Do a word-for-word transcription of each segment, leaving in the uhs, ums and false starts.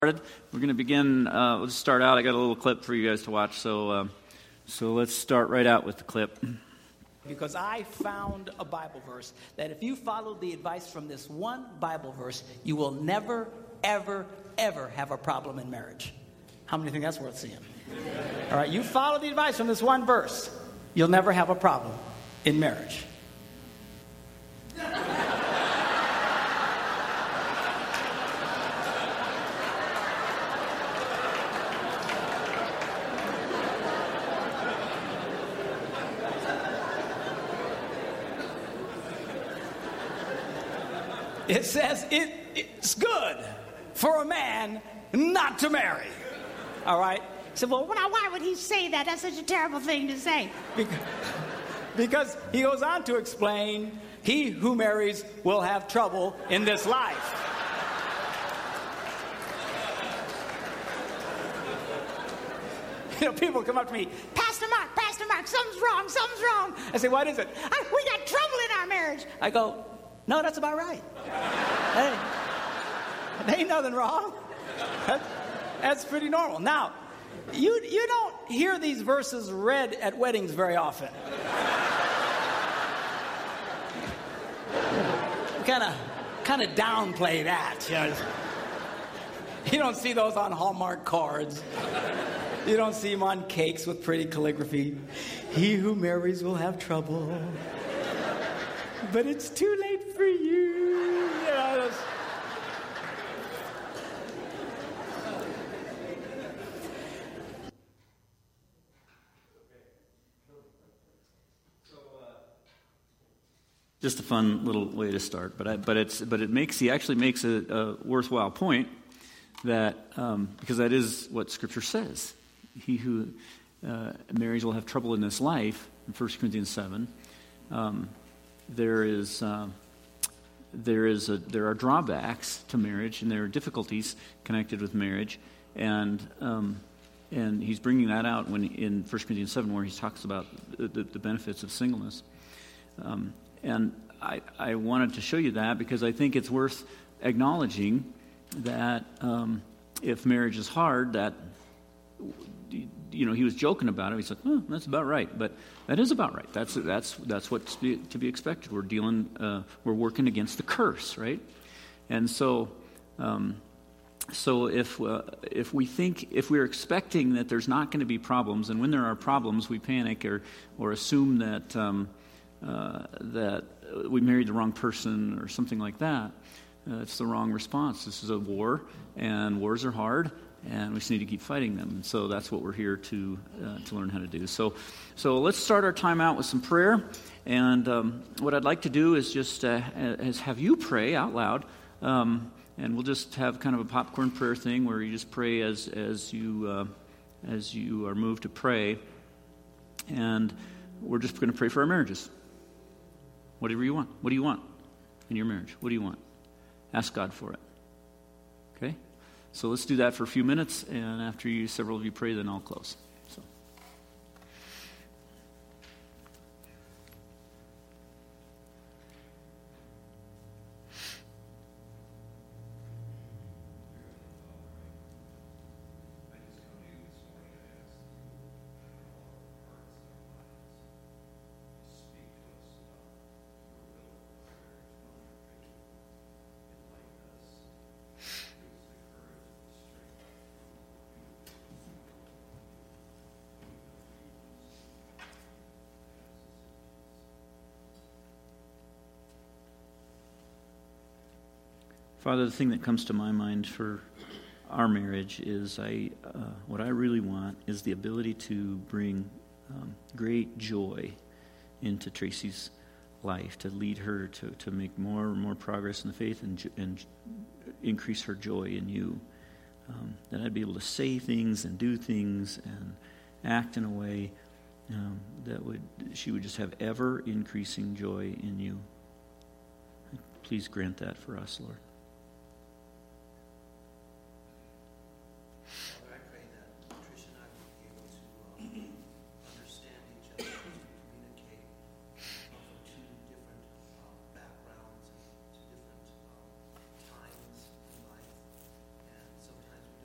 We're going to begin, uh, let's start out. I got a little clip for you guys to watch, so uh, so let's start right out with the clip. Because I found a Bible verse that if you follow the advice from this one Bible verse, you will never, ever, ever have a problem in marriage. How many think that's worth seeing? All right, you follow the advice from this one verse, you'll never have a problem in marriage. It says it, it's good for a man not to marry. All right? So, well, Now, why would he say that? That's such a terrible thing to say. because, because he goes on to explain, he who marries will have trouble in this life. You know, people come up to me, Pastor Mark, Pastor Mark, something's wrong, something's wrong. I say, what is it? I, we got trouble in our marriage. I go, no, that's about right. Hey, there ain't nothing wrong. That, that's pretty normal. Now, you you don't hear these verses read at weddings very often. Kind of kind of downplay that. You know? You don't see those on Hallmark cards. You don't see them on cakes with pretty calligraphy. He who marries will have trouble. But it's too late for you. You know, it's... Just a fun little way to start, but I, but it's but it makes he actually makes a, a worthwhile point that um, because that is what Scripture says. He who uh, marries will have trouble in this life. In First Corinthians seven. Um, There is uh, there is a, there are drawbacks to marriage, and there are difficulties connected with marriage, and um, and he's bringing that out when in First Corinthians seven, where he talks about the, the, the benefits of singleness. Um, and I I wanted to show you that because I think it's worth acknowledging that um, if marriage is hard, that. You know, he was joking about it. He said, oh, that's about right. But that is about right. That's that's that's what's to be, to be expected. We're dealing, uh, we're working against the curse, right? And so, um, so if uh, if we think, if we're expecting that there's not going to be problems, and when there are problems, we panic or or assume that um, uh, that we married the wrong person or something like that, uh, it's the wrong response. This is a war, and wars are hard. And we just need to keep fighting them. And so that's what we're here to uh, to learn how to do. So so let's start our time out with some prayer. And um, what I'd like to do is just uh, is have you pray out loud. Um, and we'll just have kind of a popcorn prayer thing where you just pray as as you uh, as you are moved to pray. And we're just going to pray for our marriages. Whatever you want. What do you want in your marriage? What do you want? Ask God for it. Okay? So let's do that for a few minutes, and after you, several of you pray, then I'll close. So. Father, the thing that comes to my mind for our marriage is I, uh, what I really want is the ability to bring um, great joy into Tracy's life, to lead her to, to make more and more progress in the faith and, and increase her joy in you. Um, that I'd be able to say things and do things and act in a way um, that would she would just have ever increasing joy in you. Please grant that for us, Lord. Sometimes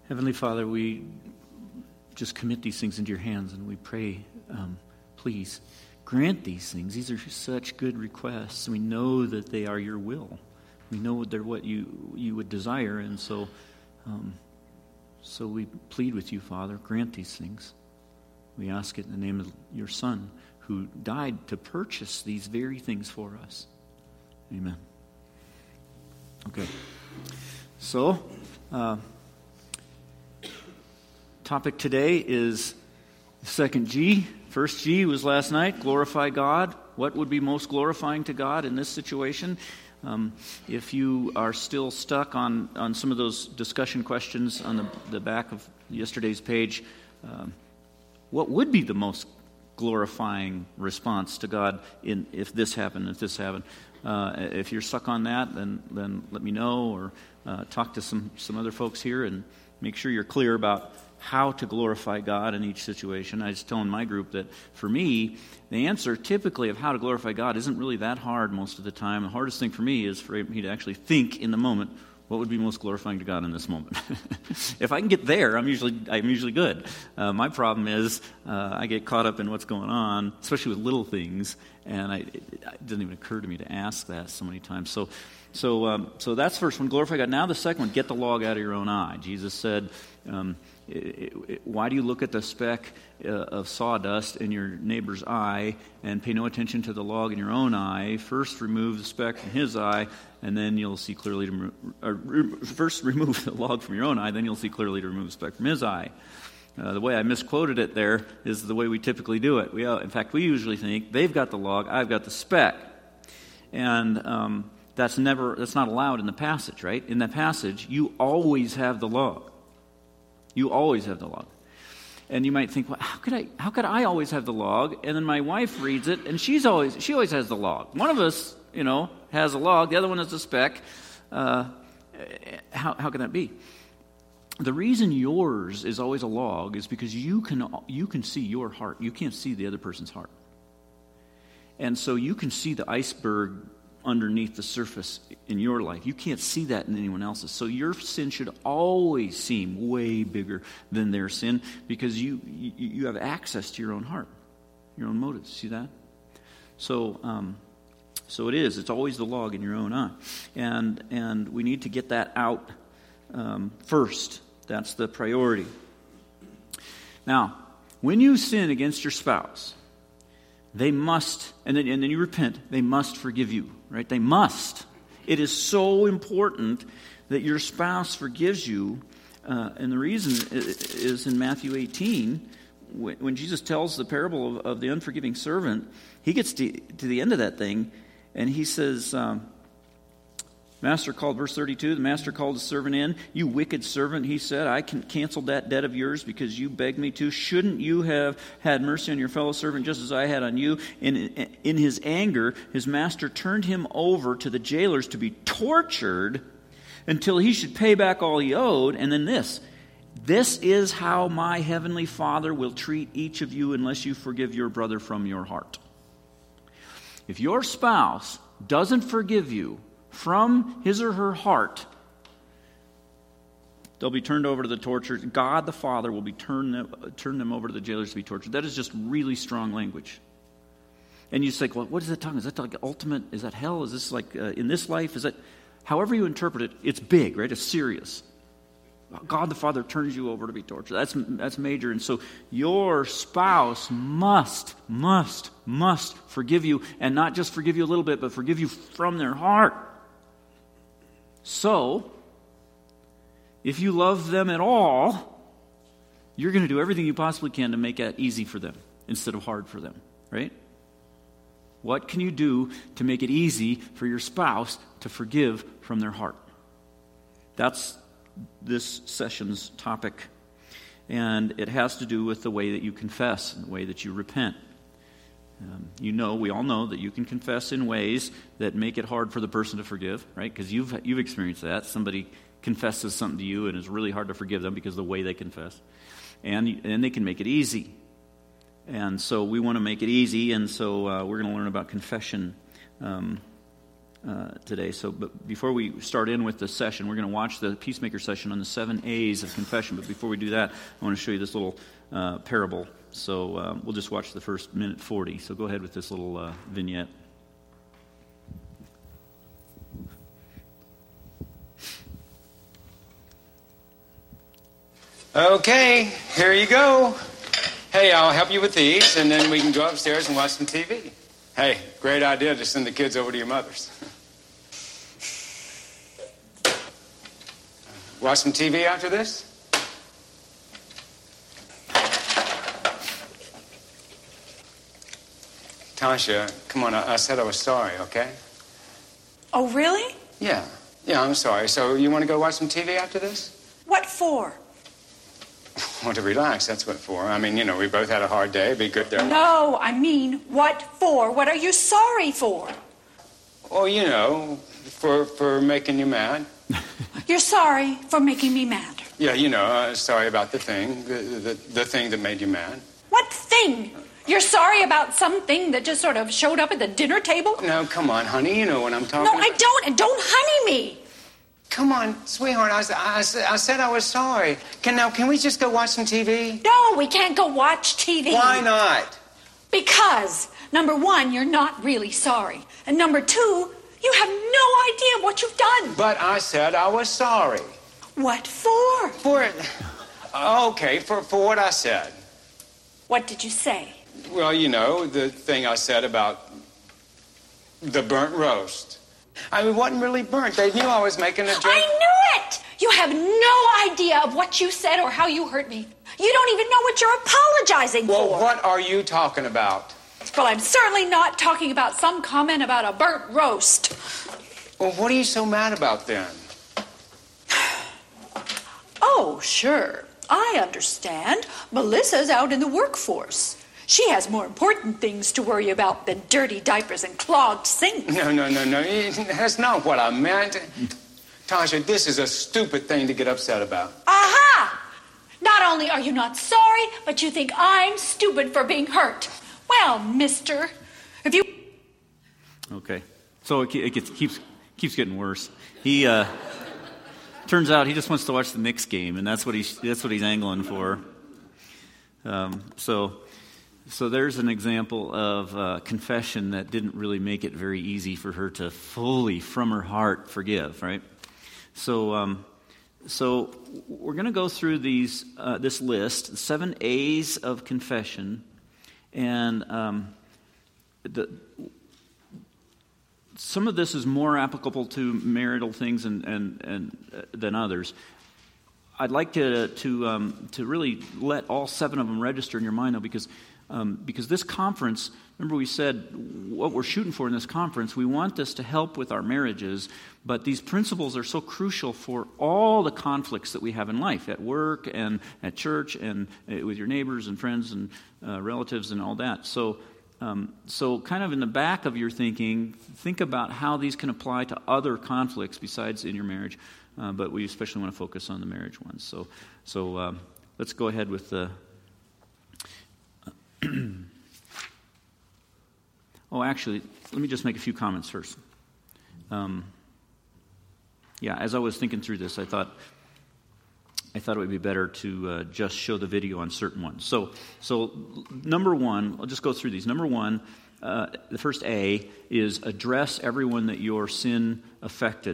Heavenly Father, we just commit these things into your hands, and we pray, um, please, grant these things. These are such good requests. We know that they are your will. We know they're what you you would desire, and so um, so we plead with you, Father, grant these things. We ask it in the name of your Son, who died to purchase these very things for us. Amen. Okay. So, uh, topic today is second G. First G was last night, glorify God. What would be most glorifying to God in this situation? Um, if you are still stuck on, on some of those discussion questions on the, the back of yesterday's page, um, what would be the most glorifying response to God in if this happened, if this happened? Uh, if you're stuck on that, then then let me know, or uh, talk to some, some other folks here and make sure you're clear about how to glorify God in each situation. I was telling my group that for me, the answer typically of how to glorify God isn't really that hard most of the time. The hardest thing for me is for me to actually think in the moment, what would be most glorifying to God in this moment? If I can get there, I'm usually I'm usually good. Uh, my problem is uh, I get caught up in what's going on, especially with little things, and I, it, it doesn't even occur to me to ask that so many times. So, so, um, so that's the first one, glorify God. Now the second one, get the log out of your own eye. Jesus said, um, it, it, why do you look at the speck uh, of sawdust in your neighbor's eye and pay no attention to the log in your own eye? First remove the speck from his eye, and then you'll see clearly to or, first remove the log from your own eye, then you'll see clearly to remove the speck from his eye. Uh, the way I misquoted it there is the way we typically do it. We, uh, in fact, we usually think they've got the log, I've got the speck, and um, that's never that's not allowed in the passage, right? In the passage, you always have the log. You always have the log. And you might think, well, how could I how could I always have the log? And then my wife reads it, and she's always she always has the log. One of us, you know, has a log, the other one has a speck. Uh, how how can that be? The reason yours is always a log is because you can you can see your heart. You can't see the other person's heart. And so you can see the iceberg underneath the surface in your life. You can't see that in anyone else's. So your sin should always seem way bigger than their sin because you you, you have access to your own heart, your own motives. See that? So um, so it is. It's always the log in your own eye, and and we need to get that out um, first. That's the priority. Now, when you sin against your spouse, they must, and then, and then you repent, they must forgive you, right? They must. It is so important that your spouse forgives you. Uh, and the reason is in Matthew eighteen, when Jesus tells the parable of, of the unforgiving servant, he gets to, to the end of that thing, and he says, um, Master called, verse thirty-two, the master called the servant in. You wicked servant, he said, I can cancel that debt of yours because you begged me to. Shouldn't you have had mercy on your fellow servant just as I had on you? In, in his anger, his master turned him over to the jailers to be tortured until he should pay back all he owed. And then this, this is how my heavenly Father will treat each of you unless you forgive your brother from your heart. If your spouse doesn't forgive you from his or her heart, they'll be turned over to the torturers. God the Father will be turn them, turn them over to the jailers to be tortured. That is just really strong language. And you say, well, what is that talking? Is that like ultimate? Is that hell? Is this like uh, in this life? Is that, however you interpret it, it's big, right? It's serious. God the Father turns you over to be tortured. That's that's major. And so your spouse must, must, must forgive you, and not just forgive you a little bit, but forgive you from their heart. So, if you love them at all, you're going to do everything you possibly can to make it easy for them instead of hard for them, right? What can you do to make it easy for your spouse to forgive from their heart? That's this session's topic, and it has to do with the way that you confess and the way that you repent. Um, you know, we all know that you can confess in ways that make it hard for the person to forgive, right? Because you've you've experienced that. Somebody confesses something to you, and it's really hard to forgive them because of the way they confess. And and they can make it easy. And so we want to make it easy, and so uh, we're going to learn about confession um, uh, today. So, but before we start in with the session, we're going to watch the Peacemaker session on the seven A's of confession. But before we do that, I want to show you this little uh, parable. So uh, we'll just watch the first minute forty. So go ahead with this little uh, vignette. Okay, here you go. Hey, I'll help you with these, and then we can go upstairs and watch some T V. Hey, great idea to send the kids over to your mother's. Watch some T V after this? Tasha, come on, I, I said I was sorry, okay? Oh, really? Yeah, yeah, I'm sorry. So you want to go watch some T V after this? What for? Well, to relax, that's what for. I mean, you know, we both had a hard day. It'd be good there. No, I mean, what for? What are you sorry for? Oh, you know, for for making you mad. You're sorry for making me mad. Yeah, you know, uh, sorry about the thing, the, the the thing that made you mad. What thing? You're sorry about something that just sort of showed up at the dinner table? No, come on, honey, you know what I'm talking No, about. I don't. And don't honey me. Come on, sweetheart, I, I, I said I was sorry. Can now, can we just go watch some T V? No, we can't go watch T V. Why not? Because, number one, you're not really sorry. And number two, you have no idea what you've done. But I said I was sorry. What for? For it. Okay, for, for what I said. What did you say? Well, you know, the thing I said about the burnt roast. I mean, it wasn't really burnt. They knew I was making a joke. I knew it! You have no idea of what you said or how you hurt me. You don't even know what you're apologizing Well, for. what are you talking about? Well, I'm certainly not talking about some comment about a burnt roast. Well, what are you so mad about then? Oh, sure. I understand. Melissa's out in the workforce. She has more important things to worry about than dirty diapers and clogged sinks. No, no, no, no. That's not what I meant. Tasha, this is a stupid thing to get upset about. Aha! Not only are you not sorry, but you think I'm stupid for being hurt. Well, mister, if you... Okay. So it, it gets, keeps keeps getting worse. He uh, turns out he just wants to watch the Knicks game, and that's what he's that's what he's angling for. Um, so... So there's an example of uh, confession that didn't really make it very easy for her to fully, from her heart, forgive, right? So um, so we're going to go through these uh, this list, seven A's of confession, and um, the, some of this is more applicable to marital things and, and, and uh, than others. I'd like to to um, to really let all seven of them register in your mind, though, because Um, because this conference, remember we said what we're shooting for in this conference, we want this to help with our marriages, but these principles are so crucial for all the conflicts that we have in life, at work and at church and uh, with your neighbors and friends and uh, relatives and all that. So, um, so kind of in the back of your thinking, think about how these can apply to other conflicts besides in your marriage, uh, but we especially want to focus on the marriage ones. So, so um, let's go ahead with the... oh, actually, let me just make a few comments first. Um, yeah, as I was thinking through this, I thought I thought it would be better to uh, just show the video on certain ones. So, so number one, I'll just go through these. Number one, uh, the first A is address everyone that your sin affected.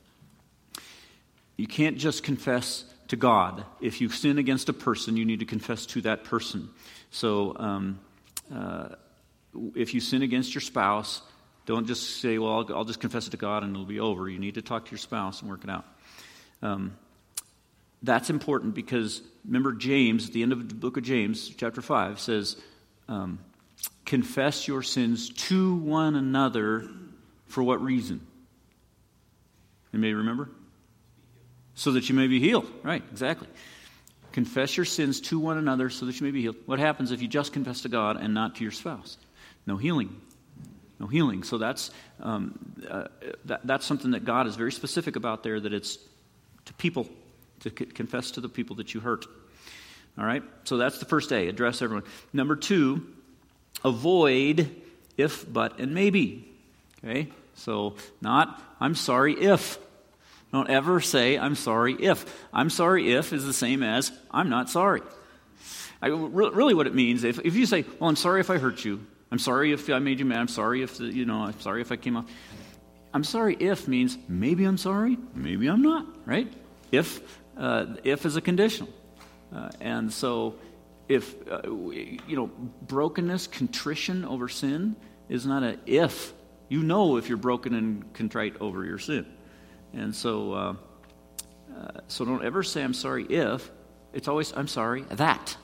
You can't just confess to God. If you sin against a person, you need to confess to that person. So um, uh, if you sin against your spouse, don't just say, well, I'll, I'll just confess it to God and it'll be over. You need to talk to your spouse and work it out. Um, that's important because, remember, James, at the end of the book of James, chapter five, says, um, confess your sins to one another for what reason? Anybody remember? So that you may be healed. Right, exactly. Confess your sins to one another so that you may be healed. What happens if you just confess to God and not to your spouse? No healing. No healing. So that's um, uh, that, that's something that God is very specific about there, that it's to people, to c- confess to the people that you hurt. All right? So that's the first A, address everyone. Number two, avoid if, but, and maybe. Okay? So not, I'm sorry if. Don't ever say, I'm sorry if. I'm sorry if is the same as, I'm not sorry. I, really what it means, if, if you say, well, I'm sorry if I hurt you. I'm sorry if I made you mad. I'm sorry if, the, you know, I'm sorry if I came off. I'm sorry if means maybe I'm sorry, maybe I'm not, right? If, uh, if is a conditional. Uh, and so if, uh, you know, brokenness, contrition over sin is not a if. You know if you're broken and contrite over your sin. And so, uh, uh, so don't ever say I'm sorry if. It's always I'm sorry that.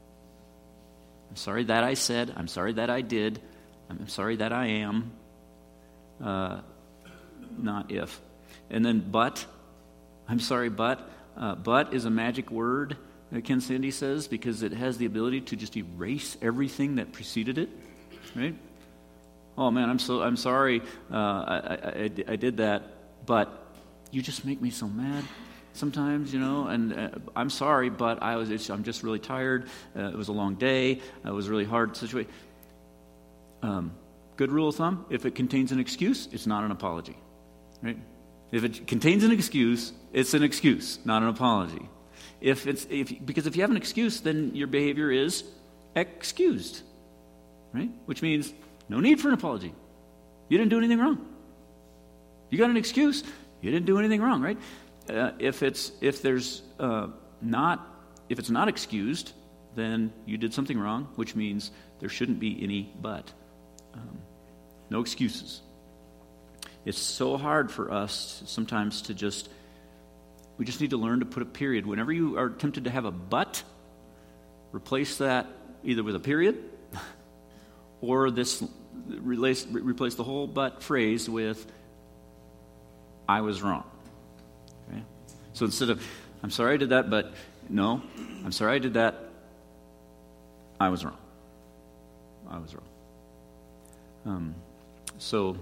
I'm sorry that I said. I'm sorry that I did. I'm sorry that I am. Uh, not if. And then but. I'm sorry, but. Uh, but is a magic word, uh, Ken Sande says, because it has the ability to just erase everything that preceded it. Right? Oh man, I'm so I'm sorry. Uh, I, I, I did that, but you just make me so mad sometimes, you know. And uh, I'm sorry, but I was. It's, I'm just really tired. Uh, it was a long day. Uh, it was a really hard situation. Um, good rule of thumb: if it contains an excuse, it's not an apology, right? If it contains an excuse, it's an excuse, not an apology. If it's if because if you have an excuse, then your behavior is excused, right? Which means no need for an apology. You didn't do anything wrong. You got an excuse. You didn't do anything wrong, right? Uh, if it's if there's uh, not if it's not excused, then you did something wrong, which means there shouldn't be any but. Um, no excuses. It's so hard for us sometimes to just, we just need to learn to put a period. Whenever you are tempted to have a but, replace that either with a period or this, replace, replace the whole but phrase with, I was wrong. Okay? So instead of, I'm sorry I did that, but no, I'm sorry I did that, I was wrong. I was wrong. Um, so...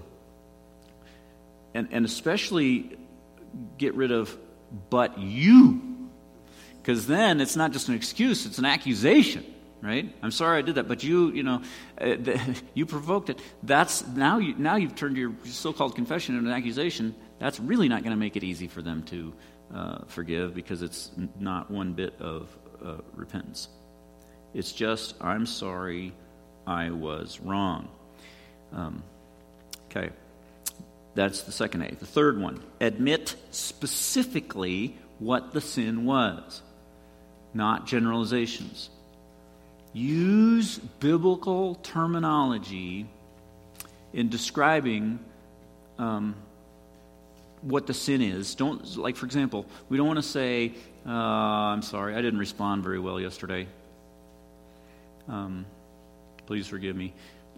And, and especially get rid of, but you. Because then it's not just an excuse, it's an accusation, right? I'm sorry I did that, but you, you know, uh, the, you provoked it. That's, now, you, now you've turned your so-called confession into an accusation. That's really not going to make it easy for them to uh, forgive because it's not one bit of uh, repentance. It's just, I'm sorry I was wrong. Um, okay. That's the second A. The third one, admit specifically what the sin was, not generalizations. Use biblical terminology in describing um, what the sin is. Don't, like, for example, we don't want to say, uh, I'm sorry, I didn't respond very well yesterday. Um, please forgive me.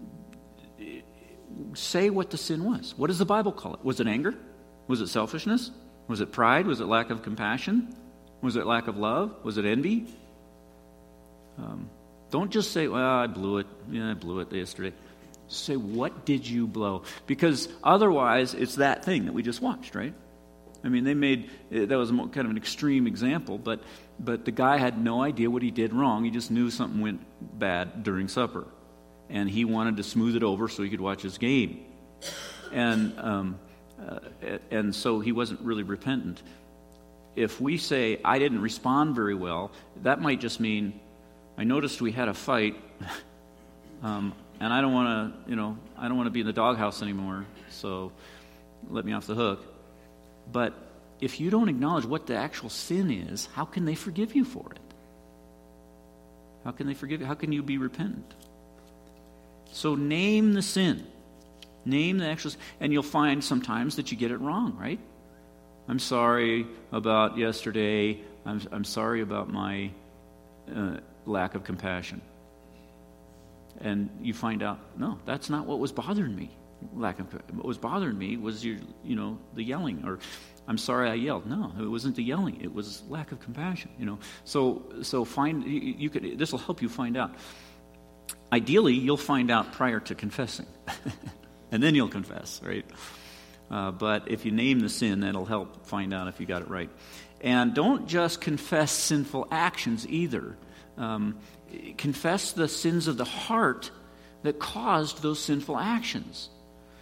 Say what the sin was. What does the Bible call it? Was it anger? Was it selfishness? Was it pride? Was it lack of compassion? Was it lack of love? Was it envy? Um, don't just say, well, I blew it. Yeah, I blew it yesterday. Say, what did you blow? Because otherwise, it's that thing that we just watched, right? I mean, they made, that was kind of an extreme example, but but the guy had no idea what he did wrong. He just knew something went bad during supper. And he wanted to smooth it over so he could watch his game. And um, uh, and so he wasn't really repentant. If we say, I didn't respond very well, that might just mean, I noticed we had a fight, um, and I don't want to, you know, I don't want to be in the doghouse anymore, so let me off the hook. But if you don't acknowledge what the actual sin is, how can they forgive you for it? How can they forgive you? How can you be repentant? So name the sin. Name the actual sin. And you'll find sometimes that you get it wrong, right? I'm sorry about yesterday. I'm, I'm sorry about my uh, lack of compassion. And you find out, no, that's not what was bothering me. Lack of what was bothering me was your, you know, the yelling. Or I'm sorry I yelled. No, it wasn't the yelling. It was lack of compassion. You know. So so find you, you could. This will help you find out. Ideally, you'll find out prior to confessing, and then you'll confess, right? Uh, but if you name the sin, that'll help find out if you got it right. And don't just confess sinful actions either. Um, confess the sins of the heart that caused those sinful actions.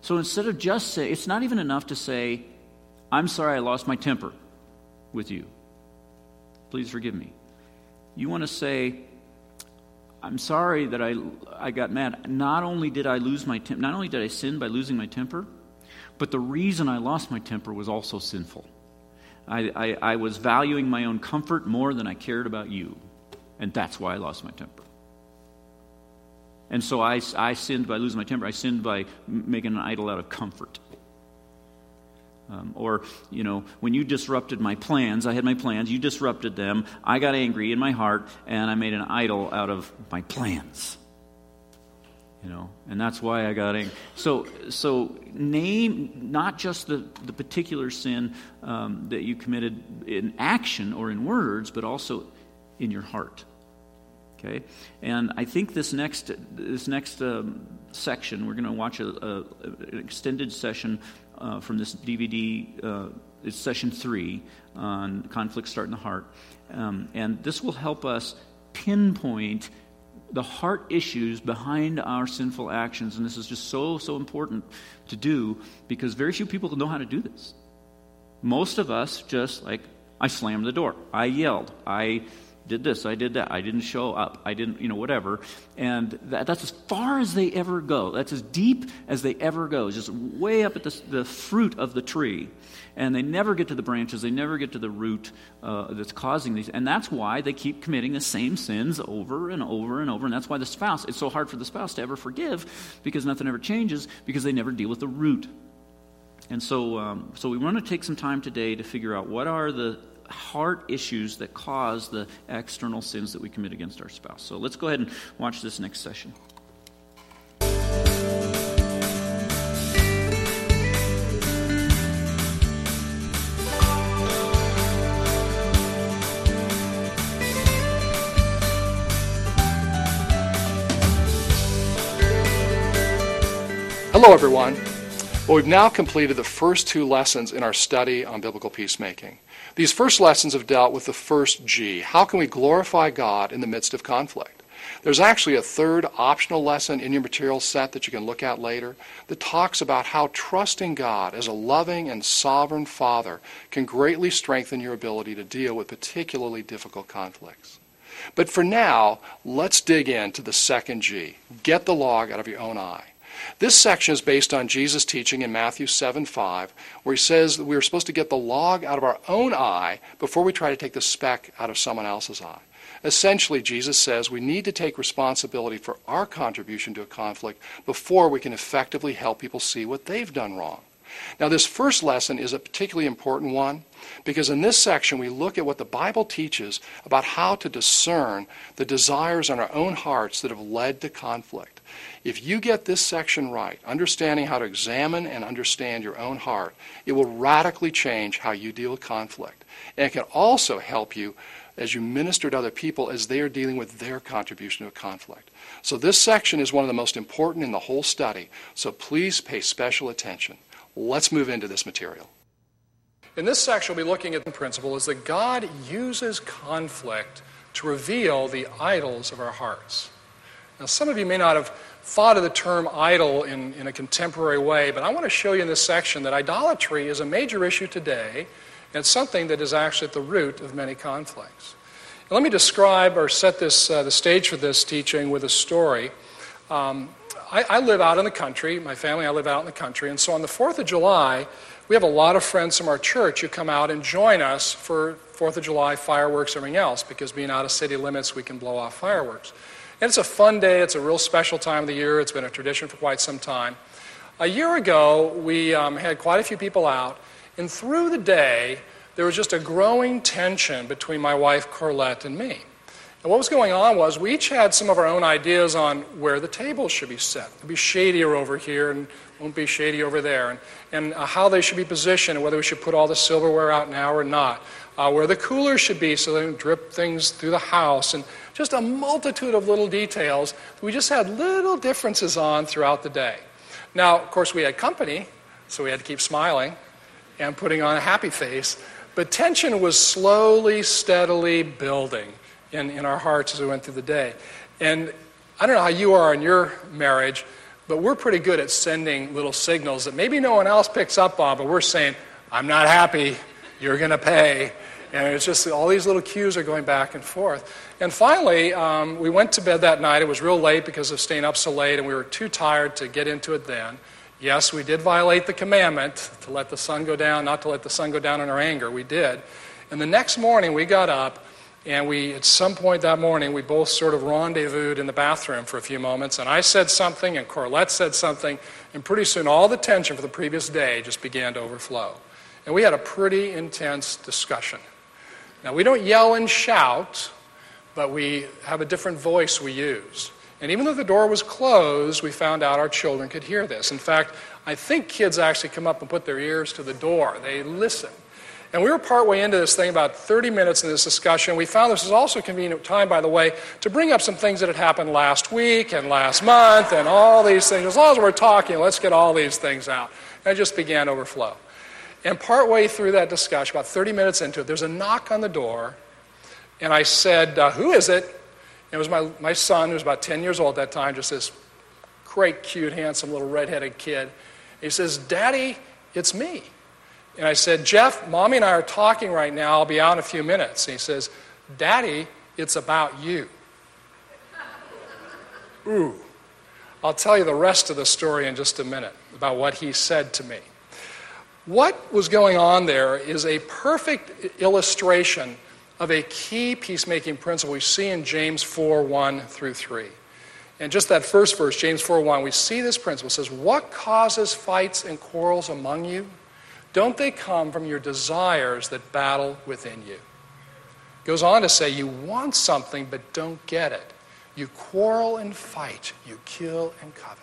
So instead of just say, it's not even enough to say, I'm sorry I lost my temper with you. Please forgive me. You want to say, I'm sorry that I I got mad. Not only did I lose my temper, not only did I sin by losing my temper, but the reason I lost my temper was also sinful. I, I, I was valuing my own comfort more than I cared about you. And that's why I lost my temper. And so I, I sinned by losing my temper. I sinned by making an idol out of comfort. Um, or, you know, when you disrupted my plans, I had my plans, you disrupted them, I got angry in my heart, and I made an idol out of my plans. You know, and that's why I got angry. So, so name not just the, the particular sin um, that you committed in action or in words, but also in your heart. Okay, and I think this next this next um, section, we're going to watch a, a, an extended session uh, from this D V D. Uh, it's session three on conflict start in the heart, um, and this will help us pinpoint the heart issues behind our sinful actions. And this is just so so important to do because very few people know how to do this. Most of us just like I slammed the door, I yelled, I did this, I did that, I didn't show up, I didn't, you know, whatever. And that, that's as far as they ever go. That's as deep as they ever go. It's just way up at the, the fruit of the tree. And they never get to the branches, they never get to the root uh, that's causing these. And that's why they keep committing the same sins over and over and over. And that's why the spouse, it's so hard for the spouse to ever forgive because nothing ever changes because they never deal with the root. And so, um, so we want to take some time today to figure out what are the heart issues that cause the external sins that we commit against our spouse. So let's go ahead and watch this next session. Hello, everyone. Well, we've now completed the first two lessons in our study on biblical peacemaking. These first lessons have dealt with the first G. How can we glorify God in the midst of conflict? There's actually a third optional lesson in your material set that you can look at later that talks about how trusting God as a loving and sovereign Father can greatly strengthen your ability to deal with particularly difficult conflicts. But for now, let's dig into the second G. Get the log out of your own eye. This section is based on Jesus' teaching in Matthew seven five, where he says that we are supposed to get the log out of our own eye before we try to take the speck out of someone else's eye. Essentially, Jesus says we need to take responsibility for our contribution to a conflict before we can effectively help people see what they've done wrong. Now, this first lesson is a particularly important one because in this section we look at what the Bible teaches about how to discern the desires in our own hearts that have led to conflict. If you get this section right, understanding how to examine and understand your own heart, it will radically change how you deal with conflict. And it can also help you as you minister to other people as they are dealing with their contribution to a conflict. So this section is one of the most important in the whole study, so please pay special attention. Let's move into this material. In this section, we'll be looking at the principle is that God uses conflict to reveal the idols of our hearts. Now, some of you may not have thought of the term idol in, in a contemporary way, but I want to show you in this section that idolatry is a major issue today, and it's something that is actually at the root of many conflicts. Now, let me describe or set this uh, the stage for this teaching with a story. Um, I, I live out in the country. My family, I live out in the country, and so on the fourth of July, we have a lot of friends from our church who come out and join us for fourth of July fireworks, everything else, because being out of city limits, we can blow off fireworks. And it's a fun day. It's a real special time of the year. It's been a tradition for quite some time. A year ago, we um, had quite a few people out, and through the day, there was just a growing tension between my wife, Corlette, and me. And what was going on was we each had some of our own ideas on where the tables should be set. It'd be shadier over here and won't be shady over there, and, and uh, how they should be positioned, and whether we should put all the silverware out now or not, uh, where the cooler should be so they don't drip things through the house, and just a multitude of little details that we just had little differences on throughout the day. Now, of course, we had company, so we had to keep smiling and putting on a happy face, but tension was slowly, steadily building in, in our hearts as we went through the day. And I don't know how you are in your marriage, But we're pretty good at sending little signals that maybe no one else picks up on, but we're saying, I'm not happy, you're going to pay. And it's just all these little cues are going back and forth. And finally, um, we went to bed that night. It was real late because of staying up so late, and we were too tired to get into it then. Yes, we did violate the commandment to let the sun go down, not to let the sun go down in our anger. We did. And the next morning, we got up, and we, at some point that morning, we both sort of rendezvoused in the bathroom for a few moments, and I said something, and Corlette said something, and pretty soon all the tension for the previous day just began to overflow. And we had a pretty intense discussion. Now, we don't yell and shout, but we have a different voice we use. And even though the door was closed, we found out our children could hear this. In fact, I think kids actually come up and put their ears to the door. They listen. And we were partway into this thing, about thirty minutes in this discussion. We found this was also a convenient time, by the way, to bring up some things that had happened last week and last month and all these things. As long as we're talking, let's get all these things out. And it just began to overflow. And partway through that discussion, about thirty minutes into it, there's a knock on the door. And I said, uh, who is it? It was my, my son, who was about ten years old at that time, just this great, cute, handsome little redheaded kid. He says, Daddy, it's me. And I said, Jeff, Mommy and I are talking right now. I'll be out in a few minutes. And he says, Daddy, it's about you. Ooh. I'll tell you the rest of the story in just a minute about what he said to me. What was going on there is a perfect illustration of a key peacemaking principle we see in James four, one through three. And just that first verse, James four, one, we see this principle. It says, what causes fights and quarrels among you? Don't they come from your desires that battle within you? It goes on to say, you want something but don't get it. You quarrel and fight. You kill and covet.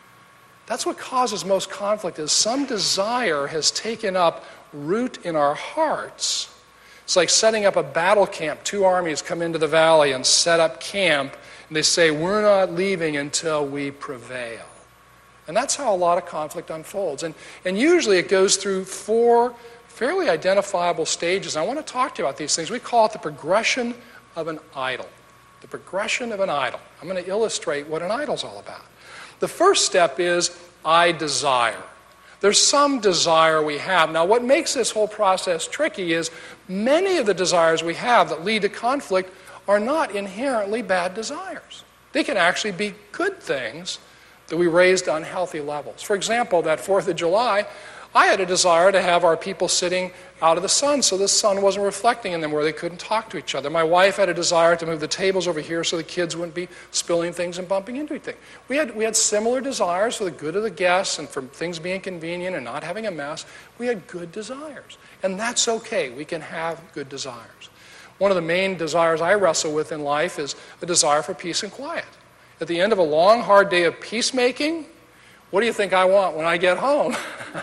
That's what causes most conflict, is some desire has taken up root in our hearts. It's like setting up a battle camp. Two armies come into the valley and set up camp, and they say, we're not leaving until we prevail. And that's how a lot of conflict unfolds. And, and usually it goes through four fairly identifiable stages. And I want to talk to you about these things. We call it the progression of an idol. The progression of an idol. I'm going to illustrate what an idol's all about. The first step is, I desire. There's some desire we have. Now, what makes this whole process tricky is many of the desires we have that lead to conflict are not inherently bad desires. They can actually be good things that we raised on healthy levels. For example, that fourth of July, I had a desire to have our people sitting out of the sun so the sun wasn't reflecting in them where they couldn't talk to each other. My wife had a desire to move the tables over here so the kids wouldn't be spilling things and bumping into anything. We had, we had similar desires for the good of the guests and for things being convenient and not having a mess. We had good desires. And that's okay. We can have good desires. One of the main desires I wrestle with in life is a desire for peace and quiet. At the end of a long, hard day of peacemaking, what do you think I want when I get home?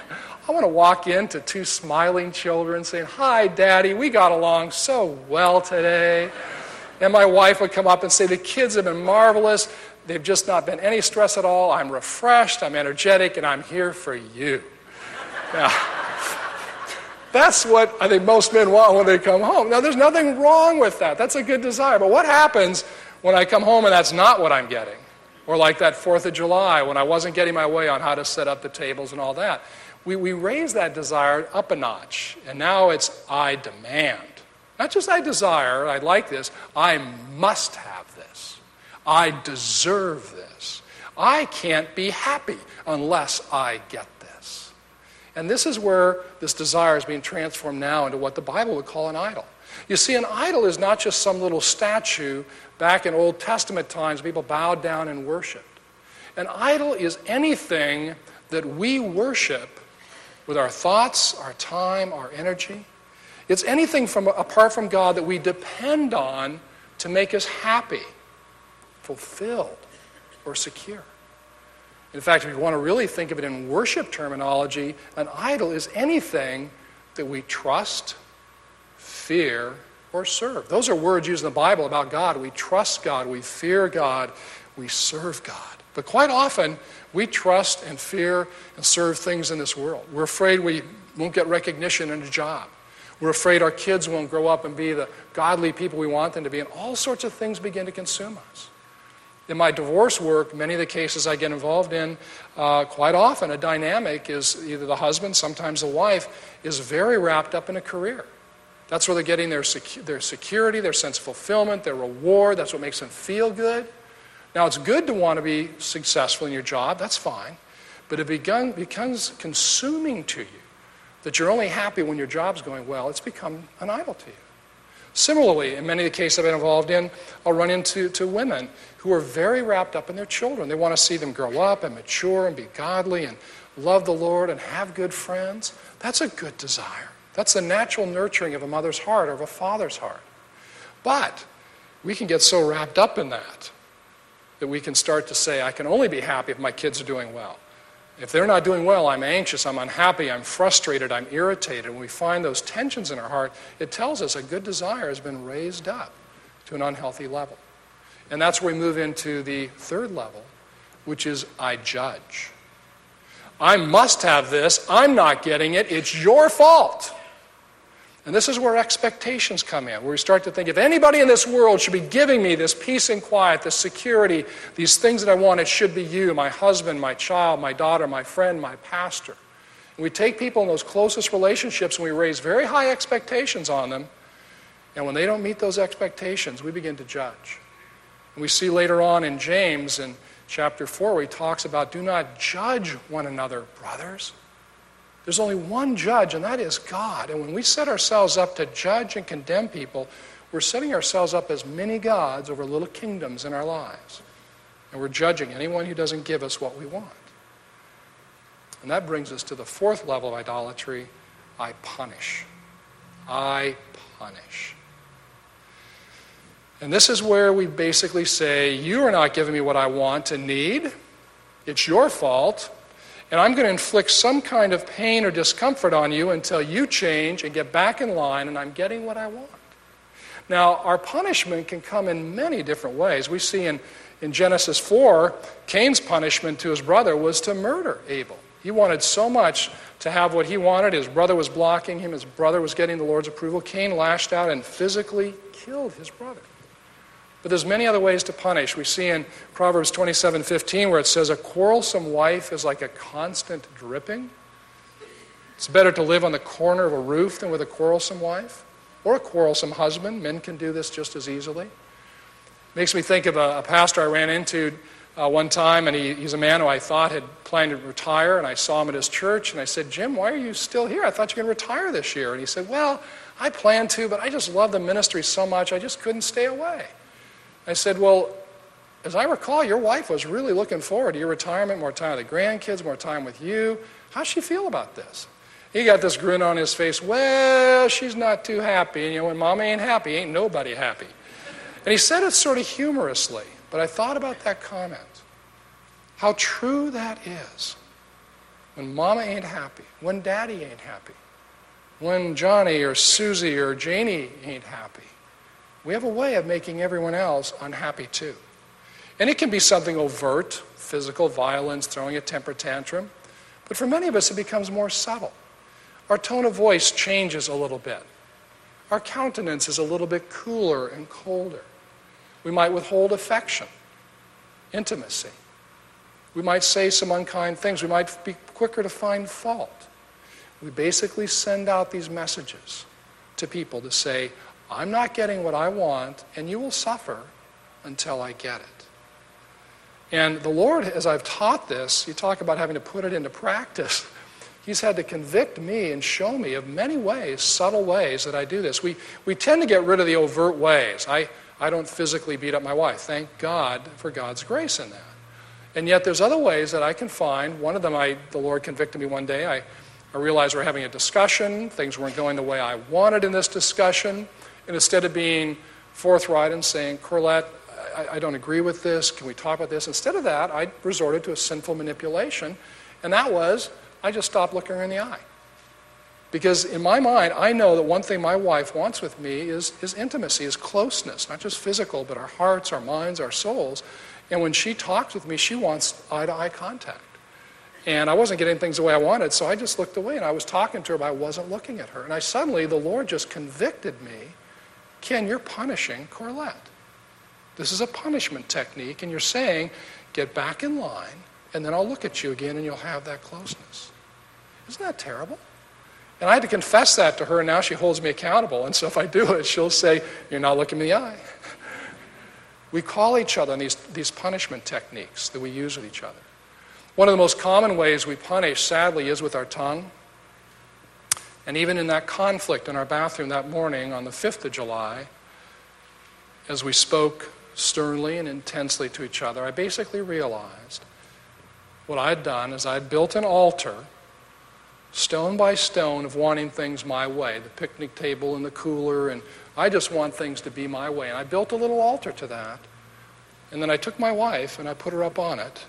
I want to walk into two smiling children saying, hi, Daddy, we got along so well today. And my wife would come up and say, the kids have been marvelous. They've just not been any stress at all. I'm refreshed, I'm energetic, and I'm here for you. Now, that's what I think most men want when they come home. Now, there's nothing wrong with that. That's a good desire. But what happens when I come home and that's not what I'm getting? Or like that fourth of July when I wasn't getting my way on how to set up the tables and all that. We, we raise that desire up a notch, and now it's I demand. Not just I desire, I like this, I must have this. I deserve this. I can't be happy unless I get this. And this is where this desire is being transformed now into what the Bible would call an idol. You see, an idol is not just some little statue. Back in Old Testament times, people bowed down and worshiped. An idol is anything that we worship with our thoughts, our time, our energy. It's anything from apart from God that we depend on to make us happy, fulfilled, or secure. In fact, if you want to really think of it in worship terminology, an idol is anything that we trust, fear, or serve. Those are words used in the Bible about God. We trust God, we fear God, we serve God. But quite often, we trust and fear and serve things in this world. We're afraid we won't get recognition in a job. We're afraid our kids won't grow up and be the godly people we want them to be, and all sorts of things begin to consume us. In my divorce work, many of the cases I get involved in, uh, quite often a dynamic is either the husband, sometimes the wife, is very wrapped up in a career. That's where they're getting their, secu- their security, their sense of fulfillment, their reward. That's what makes them feel good. Now, it's good to want to be successful in your job. That's fine. But it begun, becomes consuming to you that you're only happy when your job's going well. It's become an idol to you. Similarly, in many of the cases I've been involved in, I'll run into to women who are very wrapped up in their children. They want to see them grow up and mature and be godly and love the Lord and have good friends. That's a good desire. That's the natural nurturing of a mother's heart or of a father's heart. But we can get so wrapped up in that that we can start to say, I can only be happy if my kids are doing well. If they're not doing well, I'm anxious, I'm unhappy, I'm frustrated, I'm irritated. When we find those tensions in our heart, it tells us a good desire has been raised up to an unhealthy level. And that's where we move into the third level, which is I judge. I must have this, I'm not getting it, it's your fault. And this is where expectations come in, where we start to think, if anybody in this world should be giving me this peace and quiet, this security, these things that I want, it should be you, my husband, my child, my daughter, my friend, my pastor. And we take people in those closest relationships and we raise very high expectations on them, and when they don't meet those expectations, we begin to judge. And we see later on in James, in chapter four, where he talks about, do not judge one another, brothers. There's only one judge, and that is God. And when we set ourselves up to judge and condemn people, we're setting ourselves up as many gods over little kingdoms in our lives. And we're judging anyone who doesn't give us what we want. And that brings us to the fourth level of idolatry. I punish. I punish. And this is where we basically say, you are not giving me what I want and need. It's your fault. And I'm going to inflict some kind of pain or discomfort on you until you change and get back in line and I'm getting what I want. Now, our punishment can come in many different ways. We see in, in Genesis four, Cain's punishment to his brother was to murder Abel. He wanted so much to have what he wanted. His brother was blocking him. His brother was getting the Lord's approval. Cain lashed out and physically killed his brother. But there's many other ways to punish. We see in Proverbs twenty-seven fifteen where it says, a quarrelsome wife is like a constant dripping. It's better to live on the corner of a roof than with a quarrelsome wife. Or a quarrelsome husband. Men can do this just as easily. Makes me think of a, a pastor I ran into uh, one time, and he, he's a man who I thought had planned to retire, and I saw him at his church, and I said, Jim, why are you still here? I thought you were going to retire this year. And he said, well, I planned to, but I just love the ministry so much, I just couldn't stay away. I said, well, as I recall, your wife was really looking forward to your retirement, more time with the grandkids, more time with you. How's she feel about this? He got this grin on his face. Well, she's not too happy. And, you know, when mama ain't happy, ain't nobody happy. And he said it sort of humorously, but I thought about that comment. How true that is. When mama ain't happy, when daddy ain't happy, when Johnny or Susie or Janie ain't happy, we have a way of making everyone else unhappy too. And it can be something overt, physical violence, throwing a temper tantrum. But for many of us, it becomes more subtle. Our tone of voice changes a little bit. Our countenance is a little bit cooler and colder. We might withhold affection, intimacy. We might say some unkind things. We might be quicker to find fault. We basically send out these messages to people to say, I'm not getting what I want, and you will suffer until I get it. And the Lord, as I've taught this, you talk about having to put it into practice. He's had to convict me and show me of many ways, subtle ways that I do this. We we tend to get rid of the overt ways. I, I don't physically beat up my wife. Thank God for God's grace in that. And yet there's other ways that I can find. One of them, I the Lord convicted me one day. I, I realized we're having a discussion. Things weren't going the way I wanted in this discussion. And instead of being forthright and saying, Corlette, I, I don't agree with this, can we talk about this? Instead of that, I resorted to a sinful manipulation, and that was, I just stopped looking her in the eye. Because in my mind, I know that one thing my wife wants with me is, is intimacy, is closeness, not just physical, but our hearts, our minds, our souls. And when she talks with me, she wants eye-to-eye contact. And I wasn't getting things the way I wanted, so I just looked away, and I was talking to her, but I wasn't looking at her. And I suddenly, the Lord just convicted me, Ken, you're punishing Corlette. This is a punishment technique, and you're saying, get back in line, and then I'll look at you again, and you'll have that closeness. Isn't that terrible? And I had to confess that to her, and now she holds me accountable. And so if I do it, she'll say, you're not looking me in the eye. We call each other on these, these punishment techniques that we use with each other. One of the most common ways we punish, sadly, is with our tongue. And even in that conflict in our bathroom that morning on the fifth of July, as we spoke sternly and intensely to each other, I basically realized what I'd done is I'd built an altar, stone by stone, of wanting things my way, the picnic table and the cooler, and I just want things to be my way. And I built a little altar to that. And then I took my wife and I put her up on it.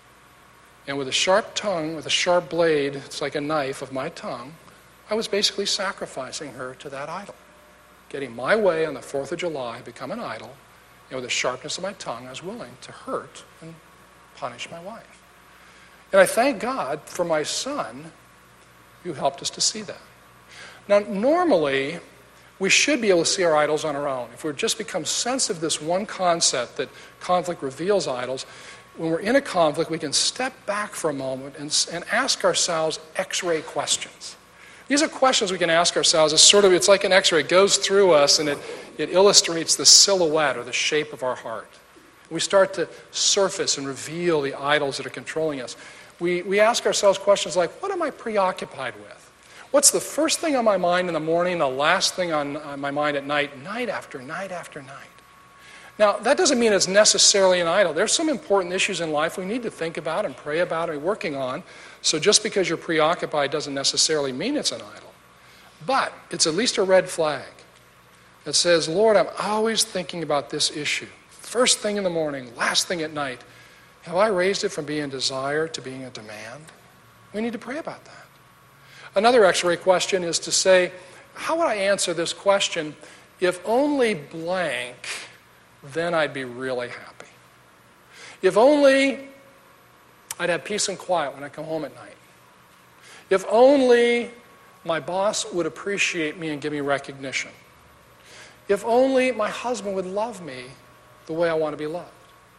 And with a sharp tongue, with a sharp blade, it's like a knife of my tongue, I was basically sacrificing her to that idol. Getting my way on the fourth of July, become an idol, and with the sharpness of my tongue, I was willing to hurt and punish my wife. And I thank God for my son who helped us to see that. Now, normally, we should be able to see our idols on our own. If we just become sensitive to this one concept that conflict reveals idols, when we're in a conflict, we can step back for a moment and, and ask ourselves X-ray questions. These are questions we can ask ourselves. It's sort of, it's like an X-ray. It goes through us and it, it illustrates the silhouette or the shape of our heart. We start to surface and reveal the idols that are controlling us. We, we ask ourselves questions like, what am I preoccupied with? What's the first thing on my mind in the morning, the last thing on, on my mind at night, night after night after night? Now, that doesn't mean it's necessarily an idol. There's some important issues in life we need to think about and pray about and be working on. So just because you're preoccupied doesn't necessarily mean it's an idol. But it's at least a red flag that says, Lord, I'm always thinking about this issue. First thing in the morning, last thing at night. Have I raised it from being a desire to being a demand? We need to pray about that. Another X-ray question is to say, how would I answer this question? If only blank, then I'd be really happy. If only I'd have peace and quiet when I come home at night. If only my boss would appreciate me and give me recognition. If only my husband would love me the way I want to be loved.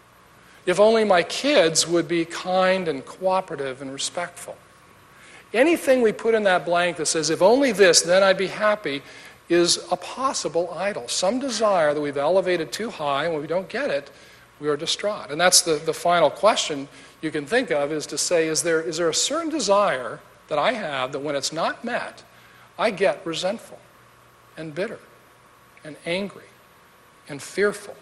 If only my kids would be kind and cooperative and respectful. Anything we put in that blank that says, if only this, then I'd be happy, is a possible idol. Some desire that we've elevated too high, and when we don't get it, we are distraught. And that's the, the final question you can think of, is to say, is there, is there a certain desire that I have that when it's not met, I get resentful and bitter and angry and fearful?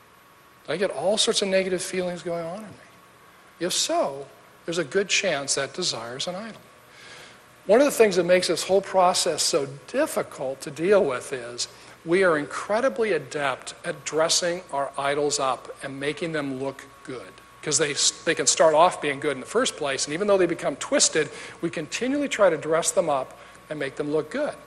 I get all sorts of negative feelings going on in me. If so, there's a good chance that desire is an idol. One of the things that makes this whole process so difficult to deal with is we are incredibly adept at dressing our idols up and making them look good. Because they, they can start off being good in the first place, and even though they become twisted, we continually try to dress them up and make them look good.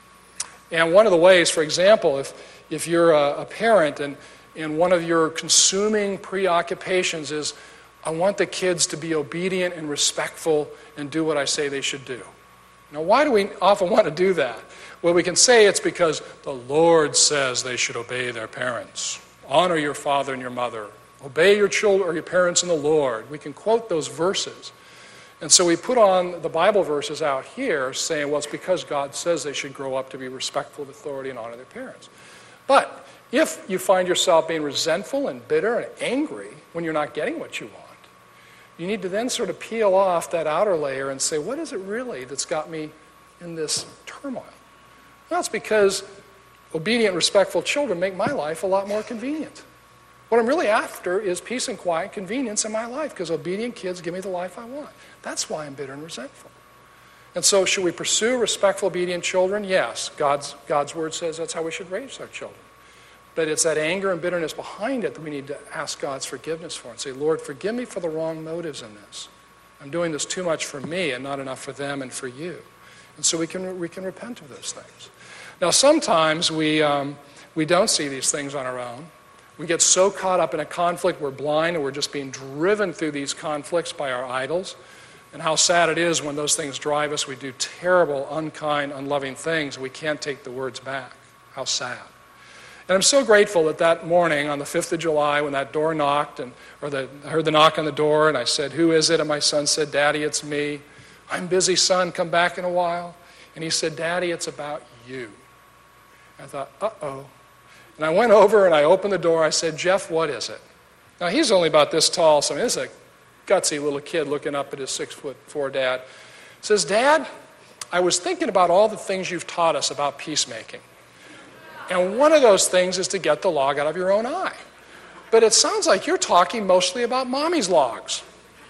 And one of the ways, for example, if, if you're a, a parent and And one of your consuming preoccupations is, I want the kids to be obedient and respectful and do what I say they should do. Now, why do we often want to do that? Well, we can say it's because the Lord says they should obey their parents. Honor your father and your mother. Obey your children or your parents in the Lord. We can quote those verses. And so we put on the Bible verses out here saying, well, it's because God says they should grow up to be respectful of authority and honor their parents. But if you find yourself being resentful and bitter and angry when you're not getting what you want, you need to then sort of peel off that outer layer and say, what is it really that's got me in this turmoil? Well, it's because obedient, respectful children make my life a lot more convenient. What I'm really after is peace and quiet, convenience in my life, because obedient kids give me the life I want. That's why I'm bitter and resentful. And so should we pursue respectful, obedient children? Yes. God's, God's word says that's how we should raise our children. But it's that anger and bitterness behind it that we need to ask God's forgiveness for and say, Lord, forgive me for the wrong motives in this. I'm doing this too much for me and not enough for them and for you. And so we can we can repent of those things. Now, sometimes we um, we don't see these things on our own. We get so caught up in a conflict, we're blind, and we're just being driven through these conflicts by our idols. And how sad it is when those things drive us. We do terrible, unkind, unloving things. We can't take the words back. How sad. And I'm so grateful that that morning on the fifth of July when that door knocked, and or the, I heard the knock on the door, and I said, "Who is it?" And my son said, "Daddy, it's me." "I'm busy, son. Come back in a while." And he said, "Daddy, it's about you." I thought, uh-oh. And I went over and I opened the door. I said, "Jeff, what is it?" Now, he's only about this tall, so I mean, this is a gutsy little kid looking up at his six foot four dad. He says, "Dad, I was thinking about all the things you've taught us about peacemaking. And one of those things is to get the log out of your own eye. But it sounds like you're talking mostly about mommy's logs."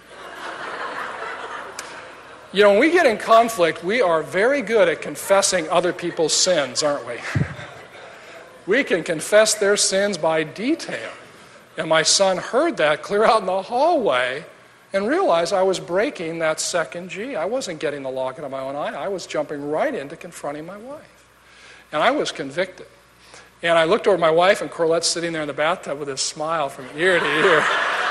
You know, when we get in conflict, we are very good at confessing other people's sins, aren't we? We can confess their sins by detail. And my son heard that clear out in the hallway and realized I was breaking that second G. I wasn't getting the log out of my own eye. I was jumping right into confronting my wife. And I was convicted. And I looked over at my wife, and Corlette's sitting there in the bathtub with a smile from ear to ear.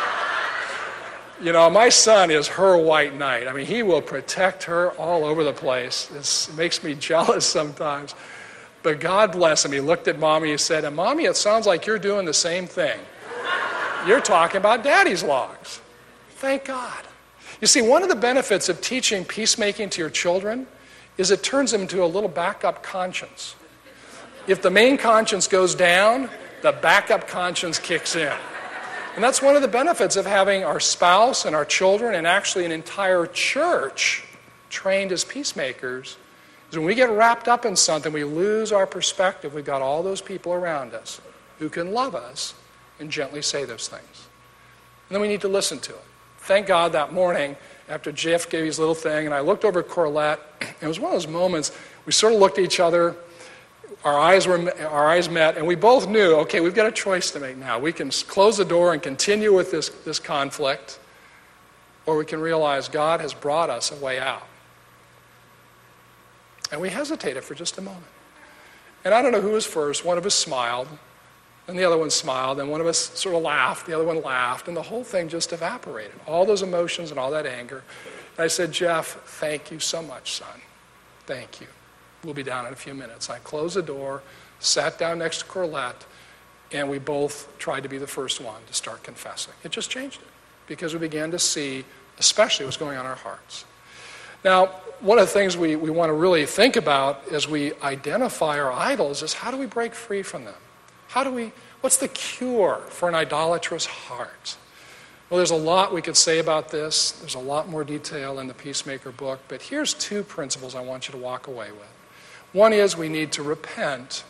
You know, my son is her white knight. I mean, he will protect her all over the place. It's, it makes me jealous sometimes. But God bless him. He looked at Mommy and said, "And Mommy, it sounds like you're doing the same thing. You're talking about Daddy's logs." Thank God. You see, one of the benefits of teaching peacemaking to your children is it turns them into a little backup conscience. If the main conscience goes down, the backup conscience kicks in. And that's one of the benefits of having our spouse and our children and actually an entire church trained as peacemakers. Is when we get wrapped up in something, we lose our perspective. We've got all those people around us who can love us and gently say those things. And then we need to listen to it. Thank God that morning after Jeff gave his little thing, and I looked over at Corlette, and it was one of those moments we sort of looked at each other. Our eyes were our eyes met, and we both knew, okay, we've got a choice to make now. We can close the door and continue with this, this conflict, or we can realize God has brought us a way out. And we hesitated for just a moment. And I don't know who was first. One of us smiled, and the other one smiled, and one of us sort of laughed, the other one laughed, and the whole thing just evaporated. All those emotions and all that anger. And I said, "Jeff, thank you so much, son. Thank you. We'll be down in a few minutes." I closed the door, sat down next to Corlette, and we both tried to be the first one to start confessing. It just changed it because we began to see, especially what's going on in our hearts. Now, one of the things we, we want to really think about as we identify our idols is how do we break free from them? How do we, what's the cure for an idolatrous heart? Well, there's a lot we could say about this. There's a lot more detail in the Peacemaker book, but here's two principles I want you to walk away with. One is we need to repent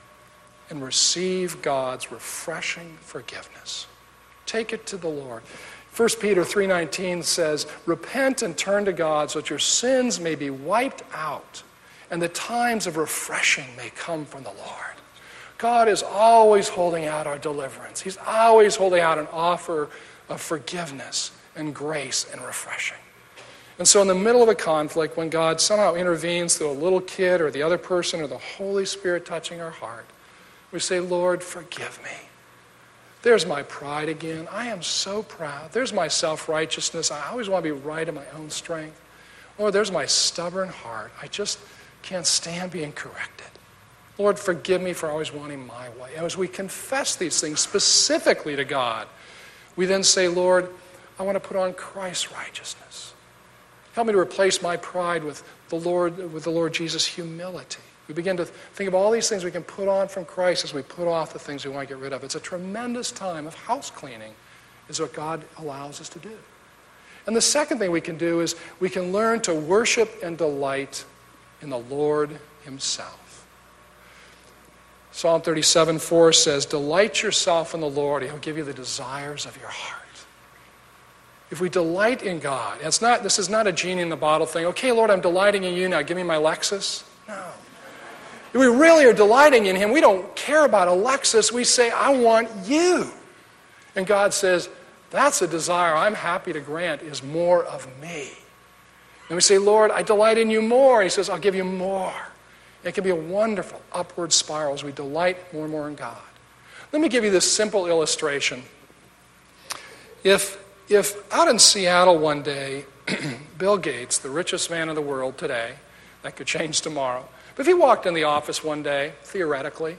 and receive God's refreshing forgiveness. Take it to the Lord. First Peter three nineteen says, "Repent and turn to God so that your sins may be wiped out and the times of refreshing may come from the Lord." God is always holding out our deliverance. He's always holding out an offer of forgiveness and grace and refreshing. And so in the middle of a conflict, when God somehow intervenes through a little kid or the other person or the Holy Spirit touching our heart, we say, "Lord, forgive me. There's my pride again. I am so proud. There's my self-righteousness. I always want to be right in my own strength. Lord, there's my stubborn heart. I just can't stand being corrected. Lord, forgive me for always wanting my way." And as we confess these things specifically to God, we then say, "Lord, I want to put on Christ's righteousness. Help me to replace my pride with the Lord, with the Lord Jesus' humility." We begin to think of all these things we can put on from Christ as we put off the things we want to get rid of. It's a tremendous time of house cleaning is what God allows us to do. And the second thing we can do is we can learn to worship and delight in the Lord himself. Psalm thirty-seven four says, "Delight yourself in the Lord, and he'll give you the desires of your heart." If we delight in God, it's not, this is not a genie in the bottle thing. "Okay, Lord, I'm delighting in you now. Give me my Lexus." No. If we really are delighting in him, we don't care about a Lexus. We say, "I want you." And God says, "That's a desire I'm happy to grant, is more of me." And we say, "Lord, I delight in you more." He says, "I'll give you more." It can be a wonderful upward spiral as we delight more and more in God. Let me give you this simple illustration. If If out in Seattle one day, Bill Gates, the richest man in the world today, that could change tomorrow, but if he walked in the office one day, theoretically,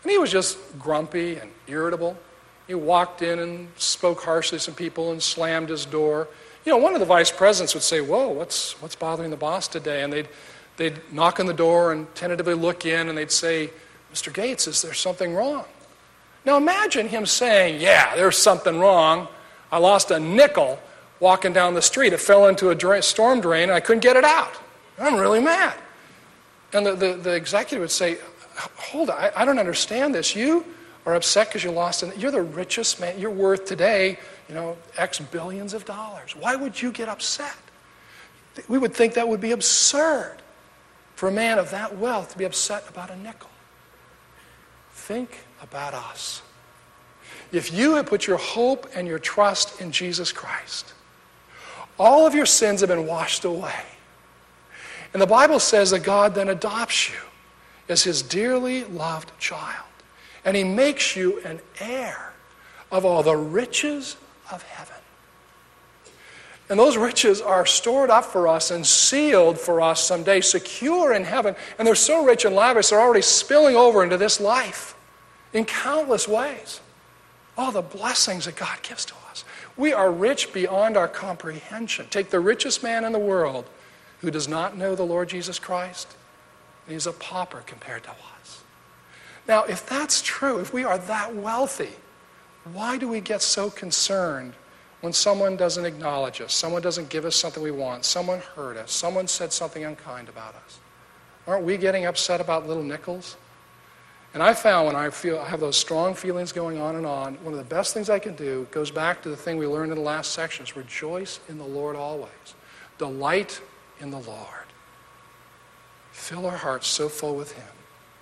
And he was just grumpy and irritable. He walked in and spoke harshly to some people and slammed his door. You know, one of the vice presidents would say, whoa, what's what's bothering the boss today? And they'd, they'd knock on the door and tentatively look in, and they'd say, Mister Gates, is there something wrong? Now imagine him saying, yeah, there's something wrong. I lost a nickel walking down the street. It fell into a dra- storm drain, and I couldn't get it out. I'm really mad. And the, the, the executive would say, hold on, I, I don't understand this. You are upset because you lost it. You're the richest man. You're worth today, you know, X billions of dollars. Why would you get upset? We would think that would be absurd for a man of that wealth to be upset about a nickel. Think about us. If you have put your hope and your trust in Jesus Christ, all of your sins have been washed away. And the Bible says that God then adopts you as his dearly loved child. And he makes you an heir of all the riches of heaven. And those riches are stored up for us and sealed for us someday, secure in heaven. And they're so rich and lavish, they're already spilling over into this life in countless ways. All the blessings that God gives to us. We are rich beyond our comprehension. Take the richest man in the world who does not know the Lord Jesus Christ. He's a pauper compared to us. Now, if that's true, if we are that wealthy, why do we get so concerned when someone doesn't acknowledge us, someone doesn't give us something we want, someone hurt us, someone said something unkind about us? Aren't we getting upset about little nickels? And I found when I feel I have those strong feelings going on and on, one of the best things I can do goes back to the thing we learned in the last section, is rejoice in the Lord always. Delight in the Lord. Fill our hearts so full with him.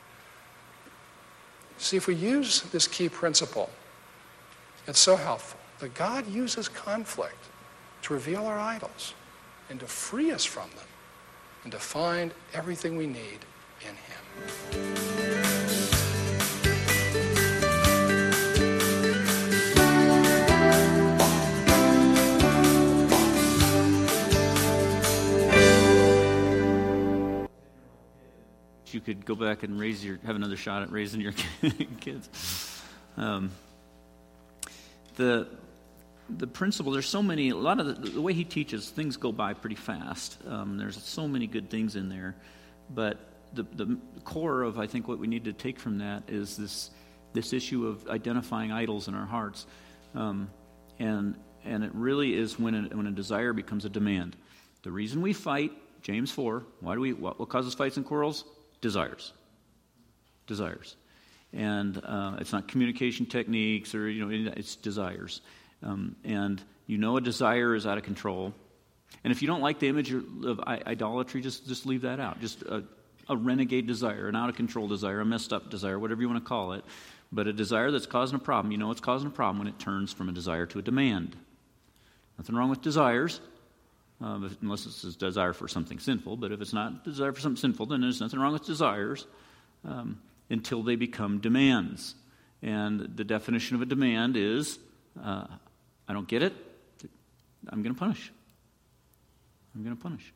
See, if we use this key principle, it's so helpful that God uses conflict to reveal our idols and to free us from them and to find everything we need in him. You could go back and raise your, have another shot at raising your kids. Um, the the principle, there's so many, a lot of the, the way he teaches, things go by pretty fast. Um, there's so many good things in there, but the the core of, I think, what we need to take from that is this this issue of identifying idols in our hearts, um, and and it really is when a, when a desire becomes a demand. The reason we fight, James four, why do we? What, what causes fights and quarrels? Desires. Desires. And uh, it's not communication techniques or, you know, it's desires. Um, and you know a desire is out of control. And if you don't like the image of idolatry, just, just leave that out. Just a, a renegade desire, an out-of-control desire, a messed-up desire, whatever you want to call it. But a desire that's causing a problem, you know it's causing a problem when it turns from a desire to a demand. Nothing wrong with desires. Um, unless it's a desire for something sinful. But if it's not a desire for something sinful, then there's nothing wrong with desires um, until they become demands. And the definition of a demand is, uh, I don't get it, I'm going to punish. I'm going to punish.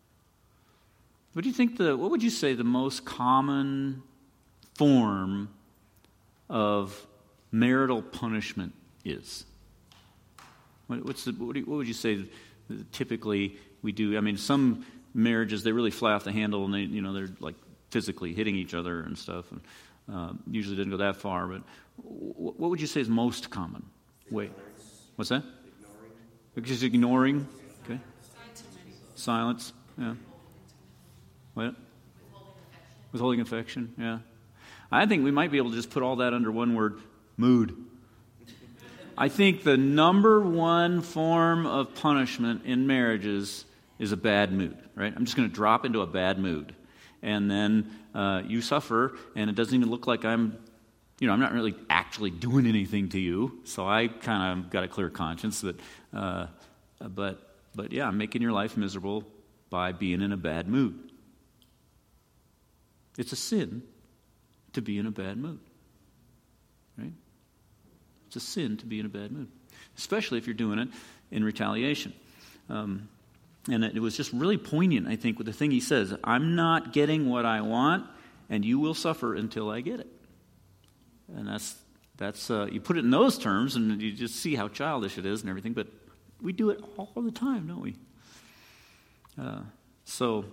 What do you think the, what would you say the most common form of marital punishment is? What, what's the, what, do you, what would you say typically we do? I mean, some marriages, they really fly off the handle and they, you know, they're like physically hitting each other and stuff. And uh, usually doesn't go that far. But w- what would you say is most common way? What's that? Ignoring. Just ignoring. Okay. Silence. Yeah. What? Withholding affection. Yeah. I think we might be able to just put all that under one word: mood. I think the number one form of punishment in marriages is a bad mood, right? I'm just going to drop into a bad mood. And then uh, you suffer, and it doesn't even look like I'm, you know, I'm not really actually doing anything to you. So I kind of got a clear conscience that, uh, but, but yeah, I'm making your life miserable by being in a bad mood. It's a sin to be in a bad mood, right? It's a sin to be in a bad mood, especially if you're doing it in retaliation. Um, and it was just really poignant, I think, with the thing he says. I'm not getting what I want, and you will suffer until I get it. And that's, that's uh, you put it in those terms, and you just see how childish it is and everything, but we do it all the time, don't we? Uh, so,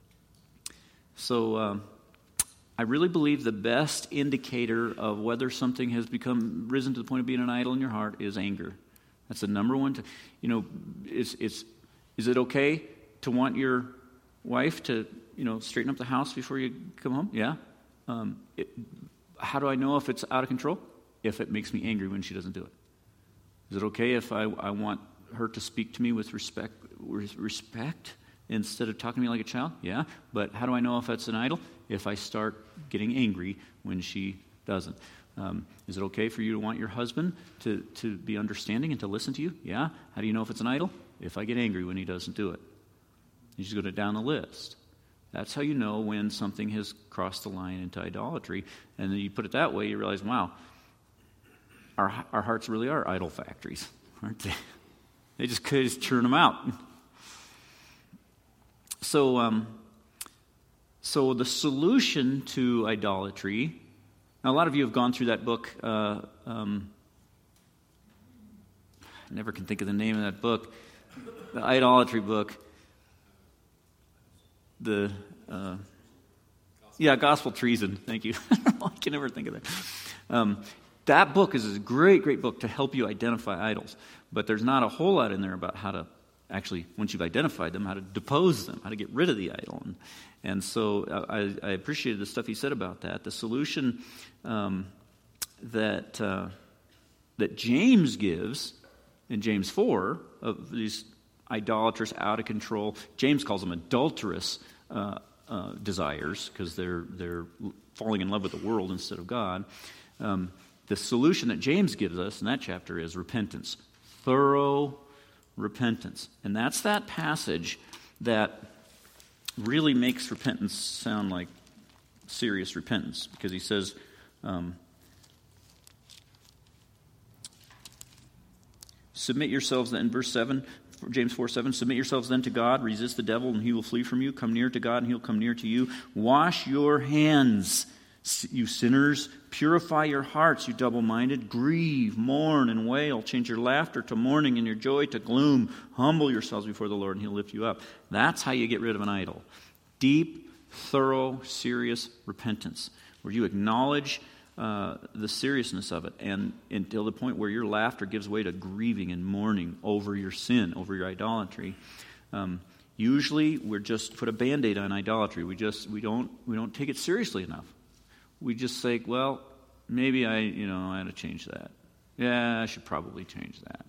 so um, I really believe the best indicator of whether something has become risen to the point of being an idol in your heart is anger. That's the number one. T- you know, it's it's is it okay to want your wife to, you know, straighten up the house before you come home? Yeah. Um, it, how do I know if it's out of control? If it makes me angry when she doesn't do it. Is it okay if I, I want her to speak to me with respect, with respect instead of talking to me like a child? Yeah. But how do I know if that's an idol? If I start getting angry when she doesn't. Um, is it okay for you to want your husband to, to be understanding and to listen to you? Yeah. How do you know if it's an idol? If I get angry when he doesn't do it. You just go down the list. That's how you know when something has crossed the line into idolatry. And then you put it that way, you realize, wow, our our hearts really are idol factories, aren't they? They just could just churn them out. So, um, so the solution to idolatry. Now, a lot of you have gone through that book. Uh, um, I never can think of the name of that book. The idolatry book. The uh, yeah, Gospel Treason. Thank you. I can never think of that. Um, that book is a great, great book to help you identify idols. But there's not a whole lot in there about how to actually, once you've identified them, how to depose them, how to get rid of the idol. And, and so I, I appreciated the stuff he said about that. The solution um, that uh, that James gives in James four of these idolatrous, out of control, James calls them adulterous uh, uh, desires because they're they're falling in love with the world instead of God. Um, the solution that James gives us in that chapter is repentance, thorough repentance. And that's that passage that really makes repentance sound like serious repentance, because he says, um, submit yourselves then, verse seven, James four seven, submit yourselves then to God, resist the devil and he will flee from you, come near to God and he'll come near to you, wash your hands, you sinners, purify your hearts, you double-minded, grieve, mourn, and wail, change your laughter to mourning and your joy to gloom, humble yourselves before the Lord and he'll lift you up. That's how you get rid of an idol. Deep, thorough, serious repentance, where you acknowledge uh, the seriousness of it, and until the point where your laughter gives way to grieving and mourning over your sin, over your idolatry. Um, usually, we're just put a Band-Aid on idolatry. We just we don't we don't take it seriously enough. We just say, well, maybe I, you know, I had to change that. Yeah, I should probably change that.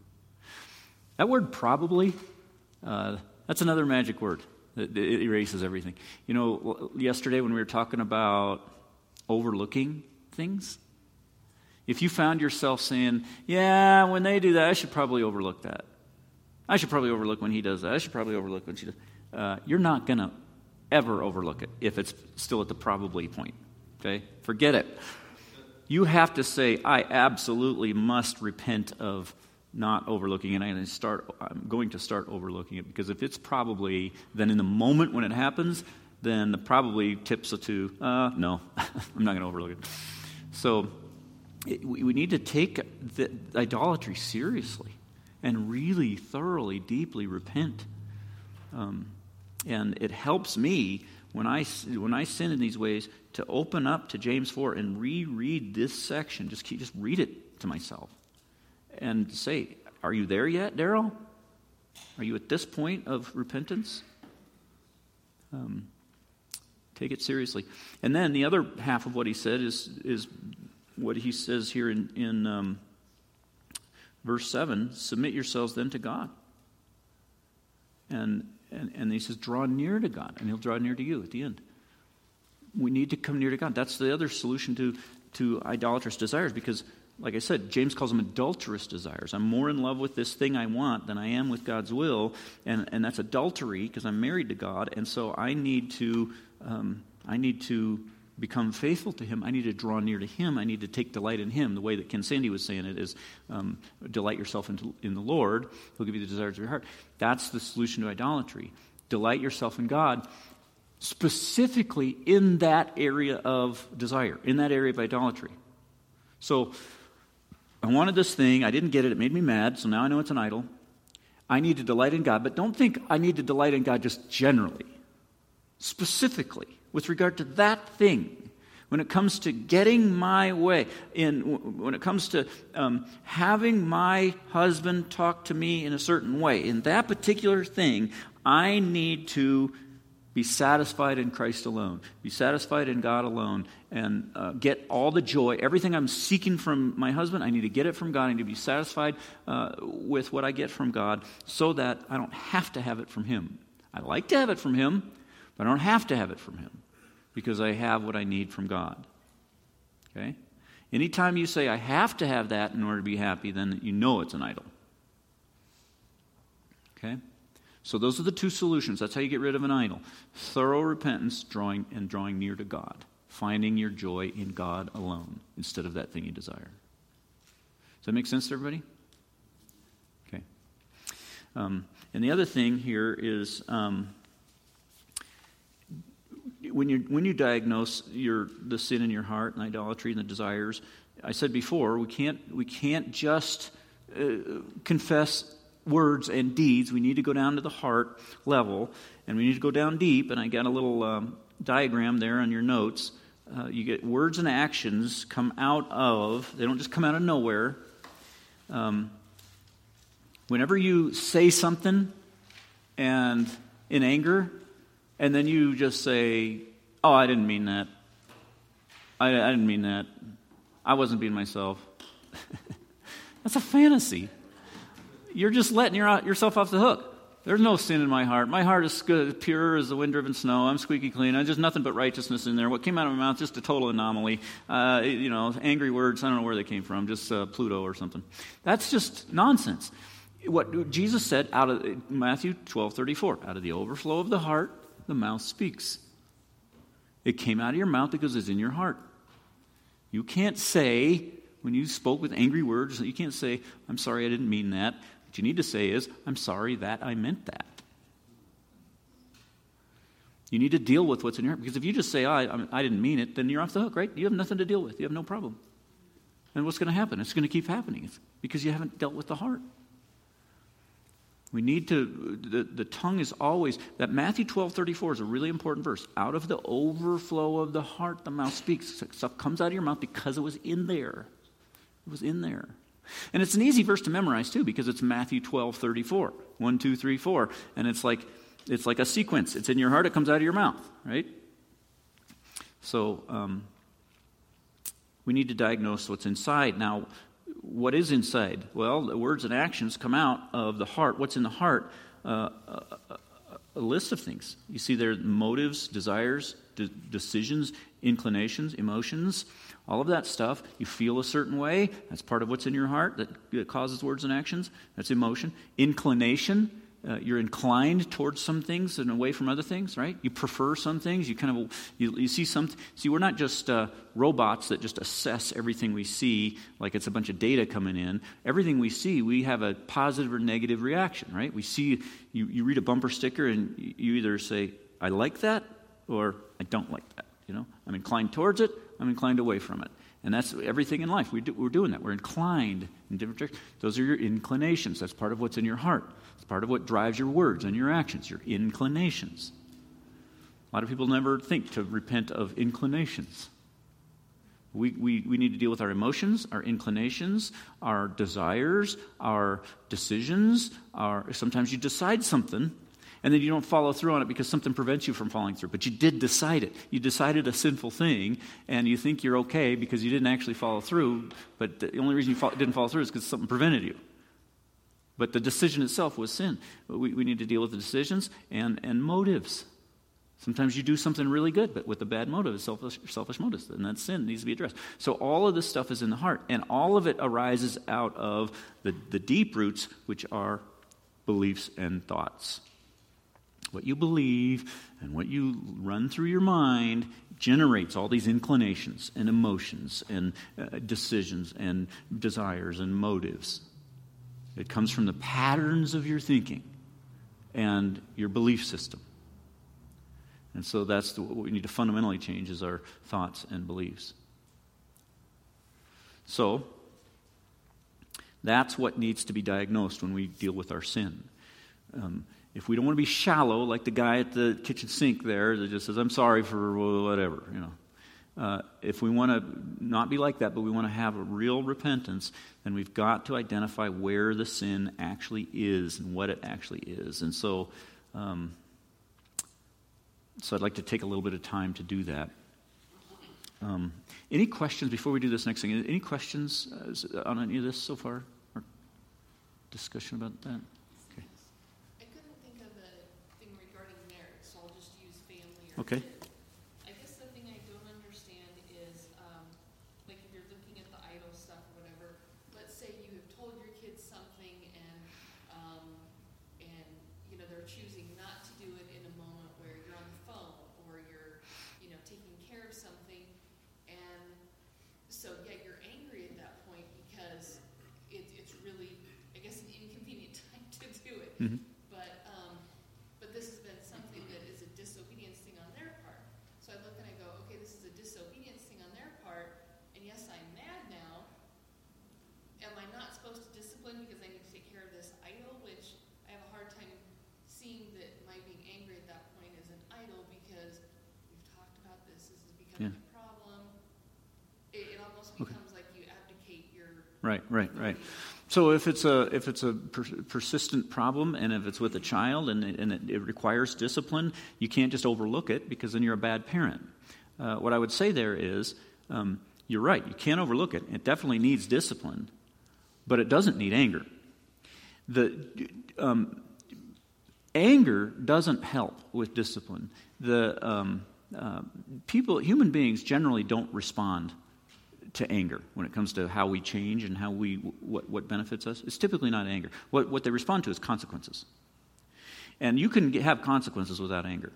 That word probably, uh, that's another magic word. It, it erases everything. You know, yesterday when we were talking about overlooking things, if you found yourself saying, yeah, when they do that, I should probably overlook that. I should probably overlook when he does that. I should probably overlook when she does that. Uh, you're not going to ever overlook it if it's still at the probably point. Okay? Forget it. You have to say, I absolutely must repent of not overlooking it. And I start, I'm going to start overlooking it, because if it's probably, then in the moment when it happens, then the probably tips it to, uh, no, I'm not going to overlook it. So it, we, we need to take the idolatry seriously and really thoroughly, deeply repent. Um, and it helps me when I, when I sin in these ways to open up to James four and reread this section. Just keep, just read it to myself and say, are you there yet, Daryl? Are you at this point of repentance? Um, take it seriously. And then the other half of what he said is is what he says here in, in um, verse seven, submit yourselves then to God. And, and, and he says, draw near to God, and he'll draw near to you at the end. We need to come near to God. That's the other solution to, to idolatrous desires, because, like I said, James calls them adulterous desires. I'm more in love with this thing I want than I am with God's will, and, and that's adultery because I'm married to God, and so I need to um, I need to become faithful to Him. I need to draw near to Him. I need to take delight in Him. The way that Ken Sandy was saying it is, um, delight yourself in, in the Lord. He'll give you the desires of your heart. That's the solution to idolatry. Delight yourself in God, specifically in that area of desire, in that area of idolatry. So I wanted this thing. I didn't get it. It made me mad, so now I know it's an idol. I need to delight in God, but don't think I need to delight in God just generally. Specifically, with regard to that thing. When it comes to getting my way, in when it comes to um, having my husband talk to me in a certain way, in that particular thing, I need to be satisfied in Christ alone, be satisfied in God alone, and uh, get all the joy, everything I'm seeking from my husband, I need to get it from God. I need to be satisfied uh, with what I get from God so that I don't have to have it from him. I like to have it from him, but I don't have to have it from him, because I have what I need from God. Okay? Anytime you say, I have to have that in order to be happy, then you know it's an idol. Okay? So those are the two solutions. That's how you get rid of an idol. Thorough repentance, drawing and drawing near to God. Finding your joy in God alone instead of that thing you desire. Does that make sense to everybody? Okay. Um, and the other thing here is... Um, When you when you diagnose your the sin in your heart and idolatry and the desires, I said before, we can't we can't just uh, confess words and deeds. We need to go down to the heart level, and we need to go down deep. And I got a little um, diagram there on your notes. Uh, you get words and actions come out of. They don't just come out of nowhere. Um, whenever you say something, and in anger. And then you just say, oh, I didn't mean that. I, I didn't mean that. I wasn't being myself. That's a fantasy. You're just letting your, yourself off the hook. There's no sin in my heart. My heart is good, pure as the wind-driven snow. I'm squeaky clean. There's just nothing but righteousness in there. What came out of my mouth, just a total anomaly. Uh, you know, angry words, I don't know where they came from, just uh, Pluto or something. That's just nonsense. What Jesus said out of Matthew twelve thirty-four, out of the overflow of the heart, the mouth speaks. It came out of your mouth because it's in your heart. You can't say, when you spoke with angry words, you can't say, I'm sorry, I didn't mean that. What you need to say is, I'm sorry that I meant that. You need to deal with what's in your heart. Because if you just say, oh, I, I didn't mean it, then you're off the hook, right? You have nothing to deal with. You have no problem. And what's going to happen? It's going to keep happening. It's because you haven't dealt with the heart. We need to, the, the tongue is always, that Matthew twelve thirty-four is a really important verse. Out of the overflow of the heart, the mouth speaks. Stuff comes out of your mouth because it was in there. It was in there. And it's an easy verse to memorize too, because it's Matthew twelve thirty-four. One, two, three, four. And it's like, it's like a sequence. It's in your heart, it comes out of your mouth, right? So, um, we need to diagnose what's inside. Now, what is inside? Well, the words and actions come out of the heart. What's in the heart? Uh, a, a, a list of things. You see there motives, desires, de- decisions, inclinations, emotions, all of that stuff. You feel a certain way. That's part of what's in your heart that, that causes words and actions. That's emotion. Inclination. Uh, you're inclined towards some things and away from other things, right? You prefer some things. You kind of you, you see some. See, we're not just uh, robots that just assess everything we see like it's a bunch of data coming in. Everything we see, we have a positive or negative reaction, right? We see you, you read a bumper sticker and you either say, "I like that," or "I don't like that." You know, I'm inclined towards it. I'm inclined away from it. And that's everything in life. We do, we're doing that. We're inclined in different directions. Those are your inclinations. That's part of what's in your heart. It's part of what drives your words and your actions, your inclinations. A lot of people never think to repent of inclinations. We, we, we need to deal with our emotions, our inclinations, our desires, our decisions. Our, sometimes you decide something, and then you don't follow through on it because something prevents you from following through. But you did decide it. You decided a sinful thing, and you think you're okay because you didn't actually follow through. But the only reason you fo- didn't follow through is because something prevented you. But the decision itself was sin. We, we need to deal with the decisions and, and motives. Sometimes you do something really good, but with a bad motive, selfish, selfish motives, and that sin needs to be addressed. So all of this stuff is in the heart, and all of it arises out of the, the deep roots, which are beliefs and thoughts. What you believe and what you run through your mind generates all these inclinations and emotions and uh, decisions and desires and motives. It comes from the patterns of your thinking and your belief system. And so that's the, what we need to fundamentally change is our thoughts and beliefs. So, that's what needs to be diagnosed when we deal with our sin. Um, if we don't want to be shallow, like the guy at the kitchen sink there that just says, I'm sorry for whatever, you know. Uh, if we want to not be like that, but we want to have a real repentance, then we've got to identify where the sin actually is and what it actually is. And so, um, so I'd like to take a little bit of time to do that. Um, any questions before we do this next thing? Any questions uh, on any of this so far? Or discussion about that? Okay. I couldn't think of a thing regarding marriage, so I'll just use family or Okay. kids. I guess the thing I don't understand is, um, like if you're looking at the idol stuff or whatever, let's say you have told your kids something and, um, and you know, they're choosing not to do it in a moment where you're on the phone or you're, you know, taking care of something. And so, yeah, you're angry at that point because it, it's really, I guess, an inconvenient time to do it. Mm-hmm. But um, but this has been something that is a disobedience thing on their part. So I look and I go, okay, this is a disobedience thing on their part, and yes, I'm mad now. Am I not supposed to discipline because I need to take care of this idol? Which I have a hard time seeing that my being angry at that point is an idol because we've talked about this. This is becoming Yeah. a problem. It, it almost Okay. becomes like you abdicate your Right, right, right. So if it's a if it's a per, persistent problem, and if it's with a child, and it, and it, it requires discipline, you can't just overlook it because then you're a bad parent. Uh, what I would say there is, um, you're right. You can't overlook it. It definitely needs discipline, but it doesn't need anger. The um, anger doesn't help with discipline. The um, uh, people, human beings, generally don't respond to anger when it comes to how we change and how we what, what benefits us. It's typically not anger. What what they respond to is consequences. And you can get, have consequences without anger.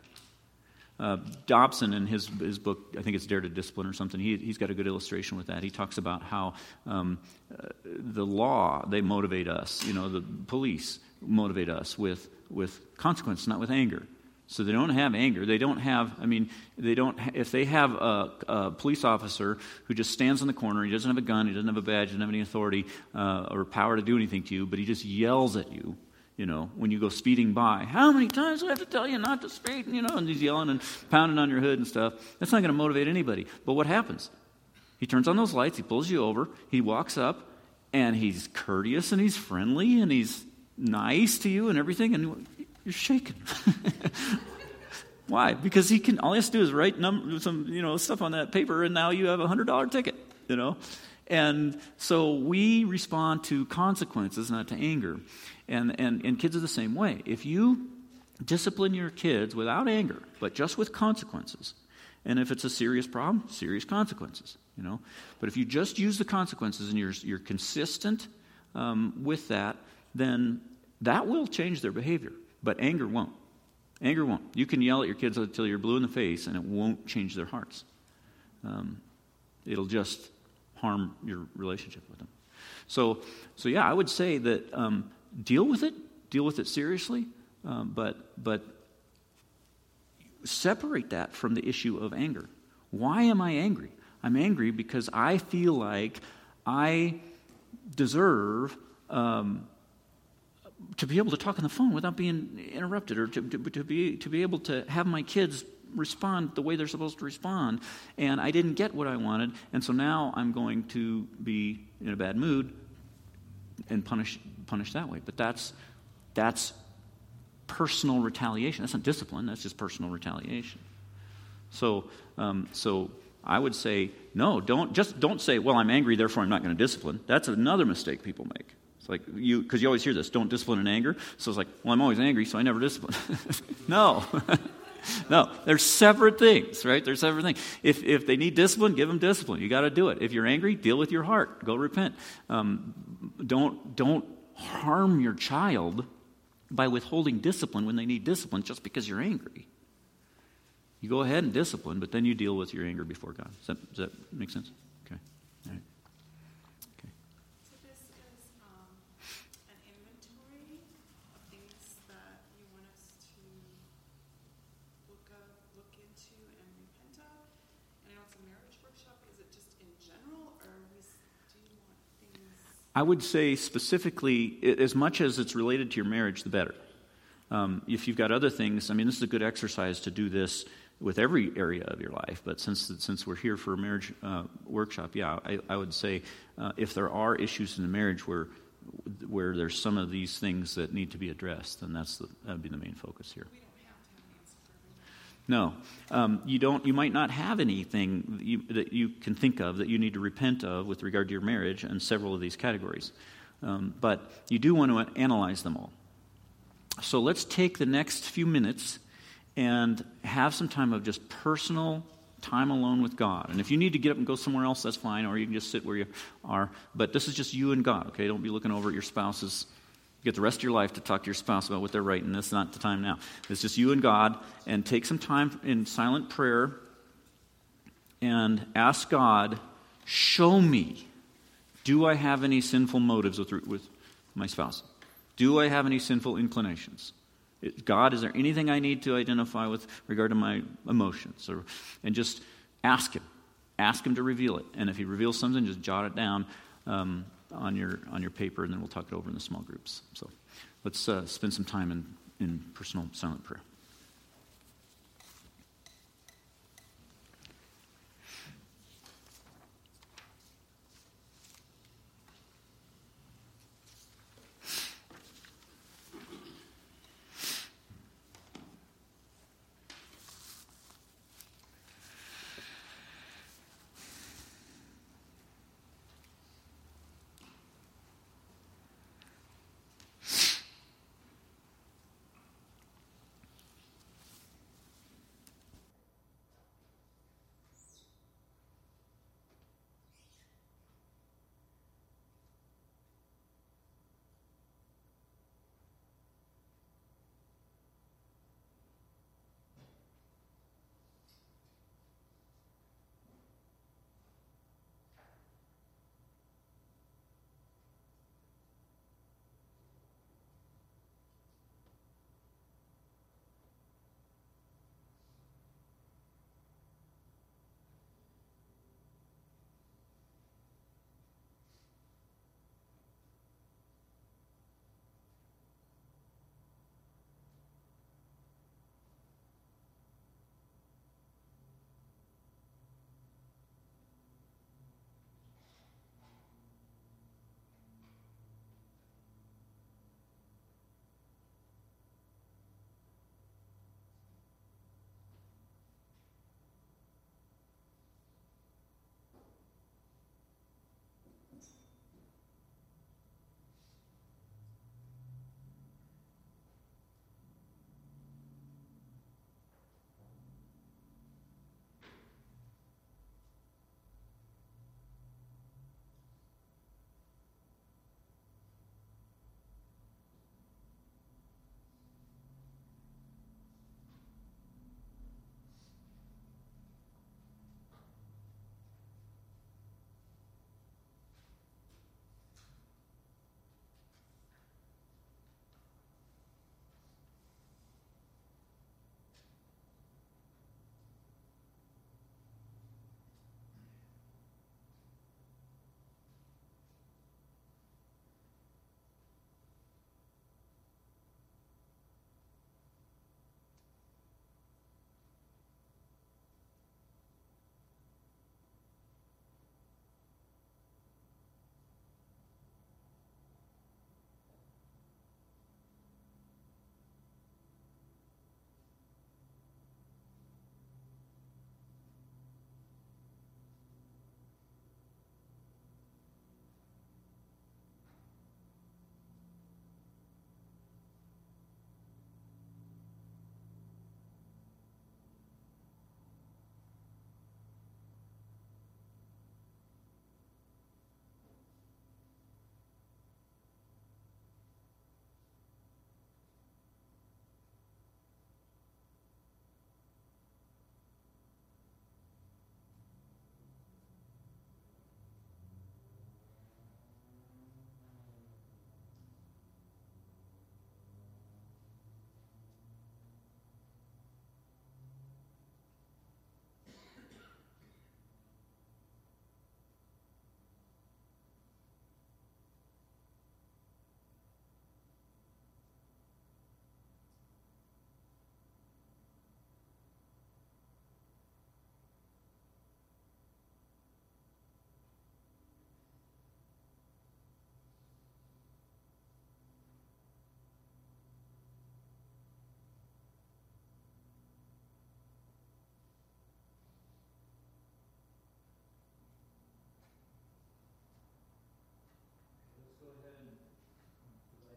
Uh, Dobson, in his his book, I think it's Dare to Discipline or something, he, he's got a good illustration with that. He talks about how um, uh, the law, they motivate us. You know, the police motivate us with, with consequence, not with anger. So they don't have anger. They don't have, I mean, they don't, if they have a, a police officer who just stands in the corner, he doesn't have a gun, he doesn't have a badge, he doesn't have any authority uh, or power to do anything to you, but he just yells at you, you know, when you go speeding by. How many times do I have to tell you not to speed? You know, and he's yelling and pounding on your hood and stuff. That's not going to motivate anybody. But what happens? He turns on those lights, he pulls you over, he walks up, and he's courteous and he's friendly and he's nice to you and everything, and you're shaking. Why? Because he can. All he has to do is write num- some, you know, stuff on that paper, and now you have a hundred dollar ticket. You know, and so we respond to consequences, not to anger. And and and kids are the same way. If you discipline your kids without anger, but just with consequences, and if it's a serious problem, serious consequences. You know, but if you just use the consequences and you're you're consistent um, with that, then that will change their behavior. But anger won't. Anger won't. You can yell at your kids until you're blue in the face, and it won't change their hearts. Um, it'll just harm your relationship with them. So, so yeah, I would say that um, deal with it, deal with it seriously, um, but but separate that from the issue of anger. Why am I angry? I'm angry because I feel like I deserve Um, to be able to talk on the phone without being interrupted, or to, to, to be to be able to have my kids respond the way they're supposed to respond, and I didn't get what I wanted, and so now I'm going to be in a bad mood and punish punish that way. But that's that's personal retaliation. That's not discipline. That's just personal retaliation. So um, so I would say no. Don't just don't say, well, I'm angry, therefore I'm not going to discipline. That's another mistake people make. Like you, because you always hear this, don't discipline in anger. So it's like, well, I'm always angry, so I never discipline. No. No, they're separate things, right? They're separate things. If if they need discipline, give them discipline. You got to do it. If you're angry, deal with your heart. Go repent. Um, don't don't harm your child by withholding discipline when they need discipline just because you're angry. You go ahead and discipline, but then you deal with your anger before God. Does that, does that make sense? Okay. All right. I would say specifically, i- as much as it's related to your marriage, the better. Um, if you've got other things, I mean, this is a good exercise to do this with every area of your life. But since since we're here for a marriage uh, workshop, yeah, I, I would say uh, if there are issues in the marriage where where there's some of these things that need to be addressed, then that's the, that would be the main focus here. No, um, you don't. You might not have anything that you, that you can think of that you need to repent of with regard to your marriage in several of these categories, um, but you do want to analyze them all. So let's take the next few minutes and have some time of just personal time alone with God. And if you need to get up and go somewhere else, that's fine, or you can just sit where you are. But this is just you and God, okay? Don't be looking over at your spouses. You get the rest of your life to talk to your spouse about what they're writing. That's not the time now. It's just you and God, and take some time in silent prayer and ask God, show me, do I have any sinful motives with, with my spouse? Do I have any sinful inclinations? It, God, is there anything I need to identify with regard to my emotions? Or, and just ask Him. Ask Him to reveal it. And if He reveals something, just jot it down um, on your on your paper, and then we'll talk it over in the small groups. So let's uh, spend some time in, in personal silent prayer.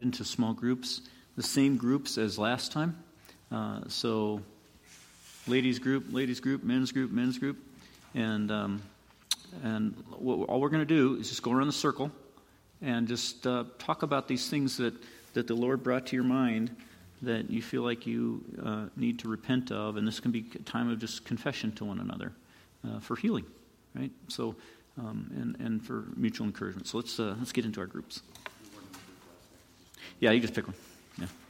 into small groups, the same groups as last time. Uh, so ladies group, ladies group, men's group, men's group. And um, and what, all we're going to do is just go around the circle and just uh, talk about these things that, that the Lord brought to your mind that you feel like you uh, need to repent of. And this can be a time of just confession to one another uh, for healing, right? So, um, and, and for mutual encouragement. So let's uh, let's get into our groups. Yeah, you just pick one. Yeah.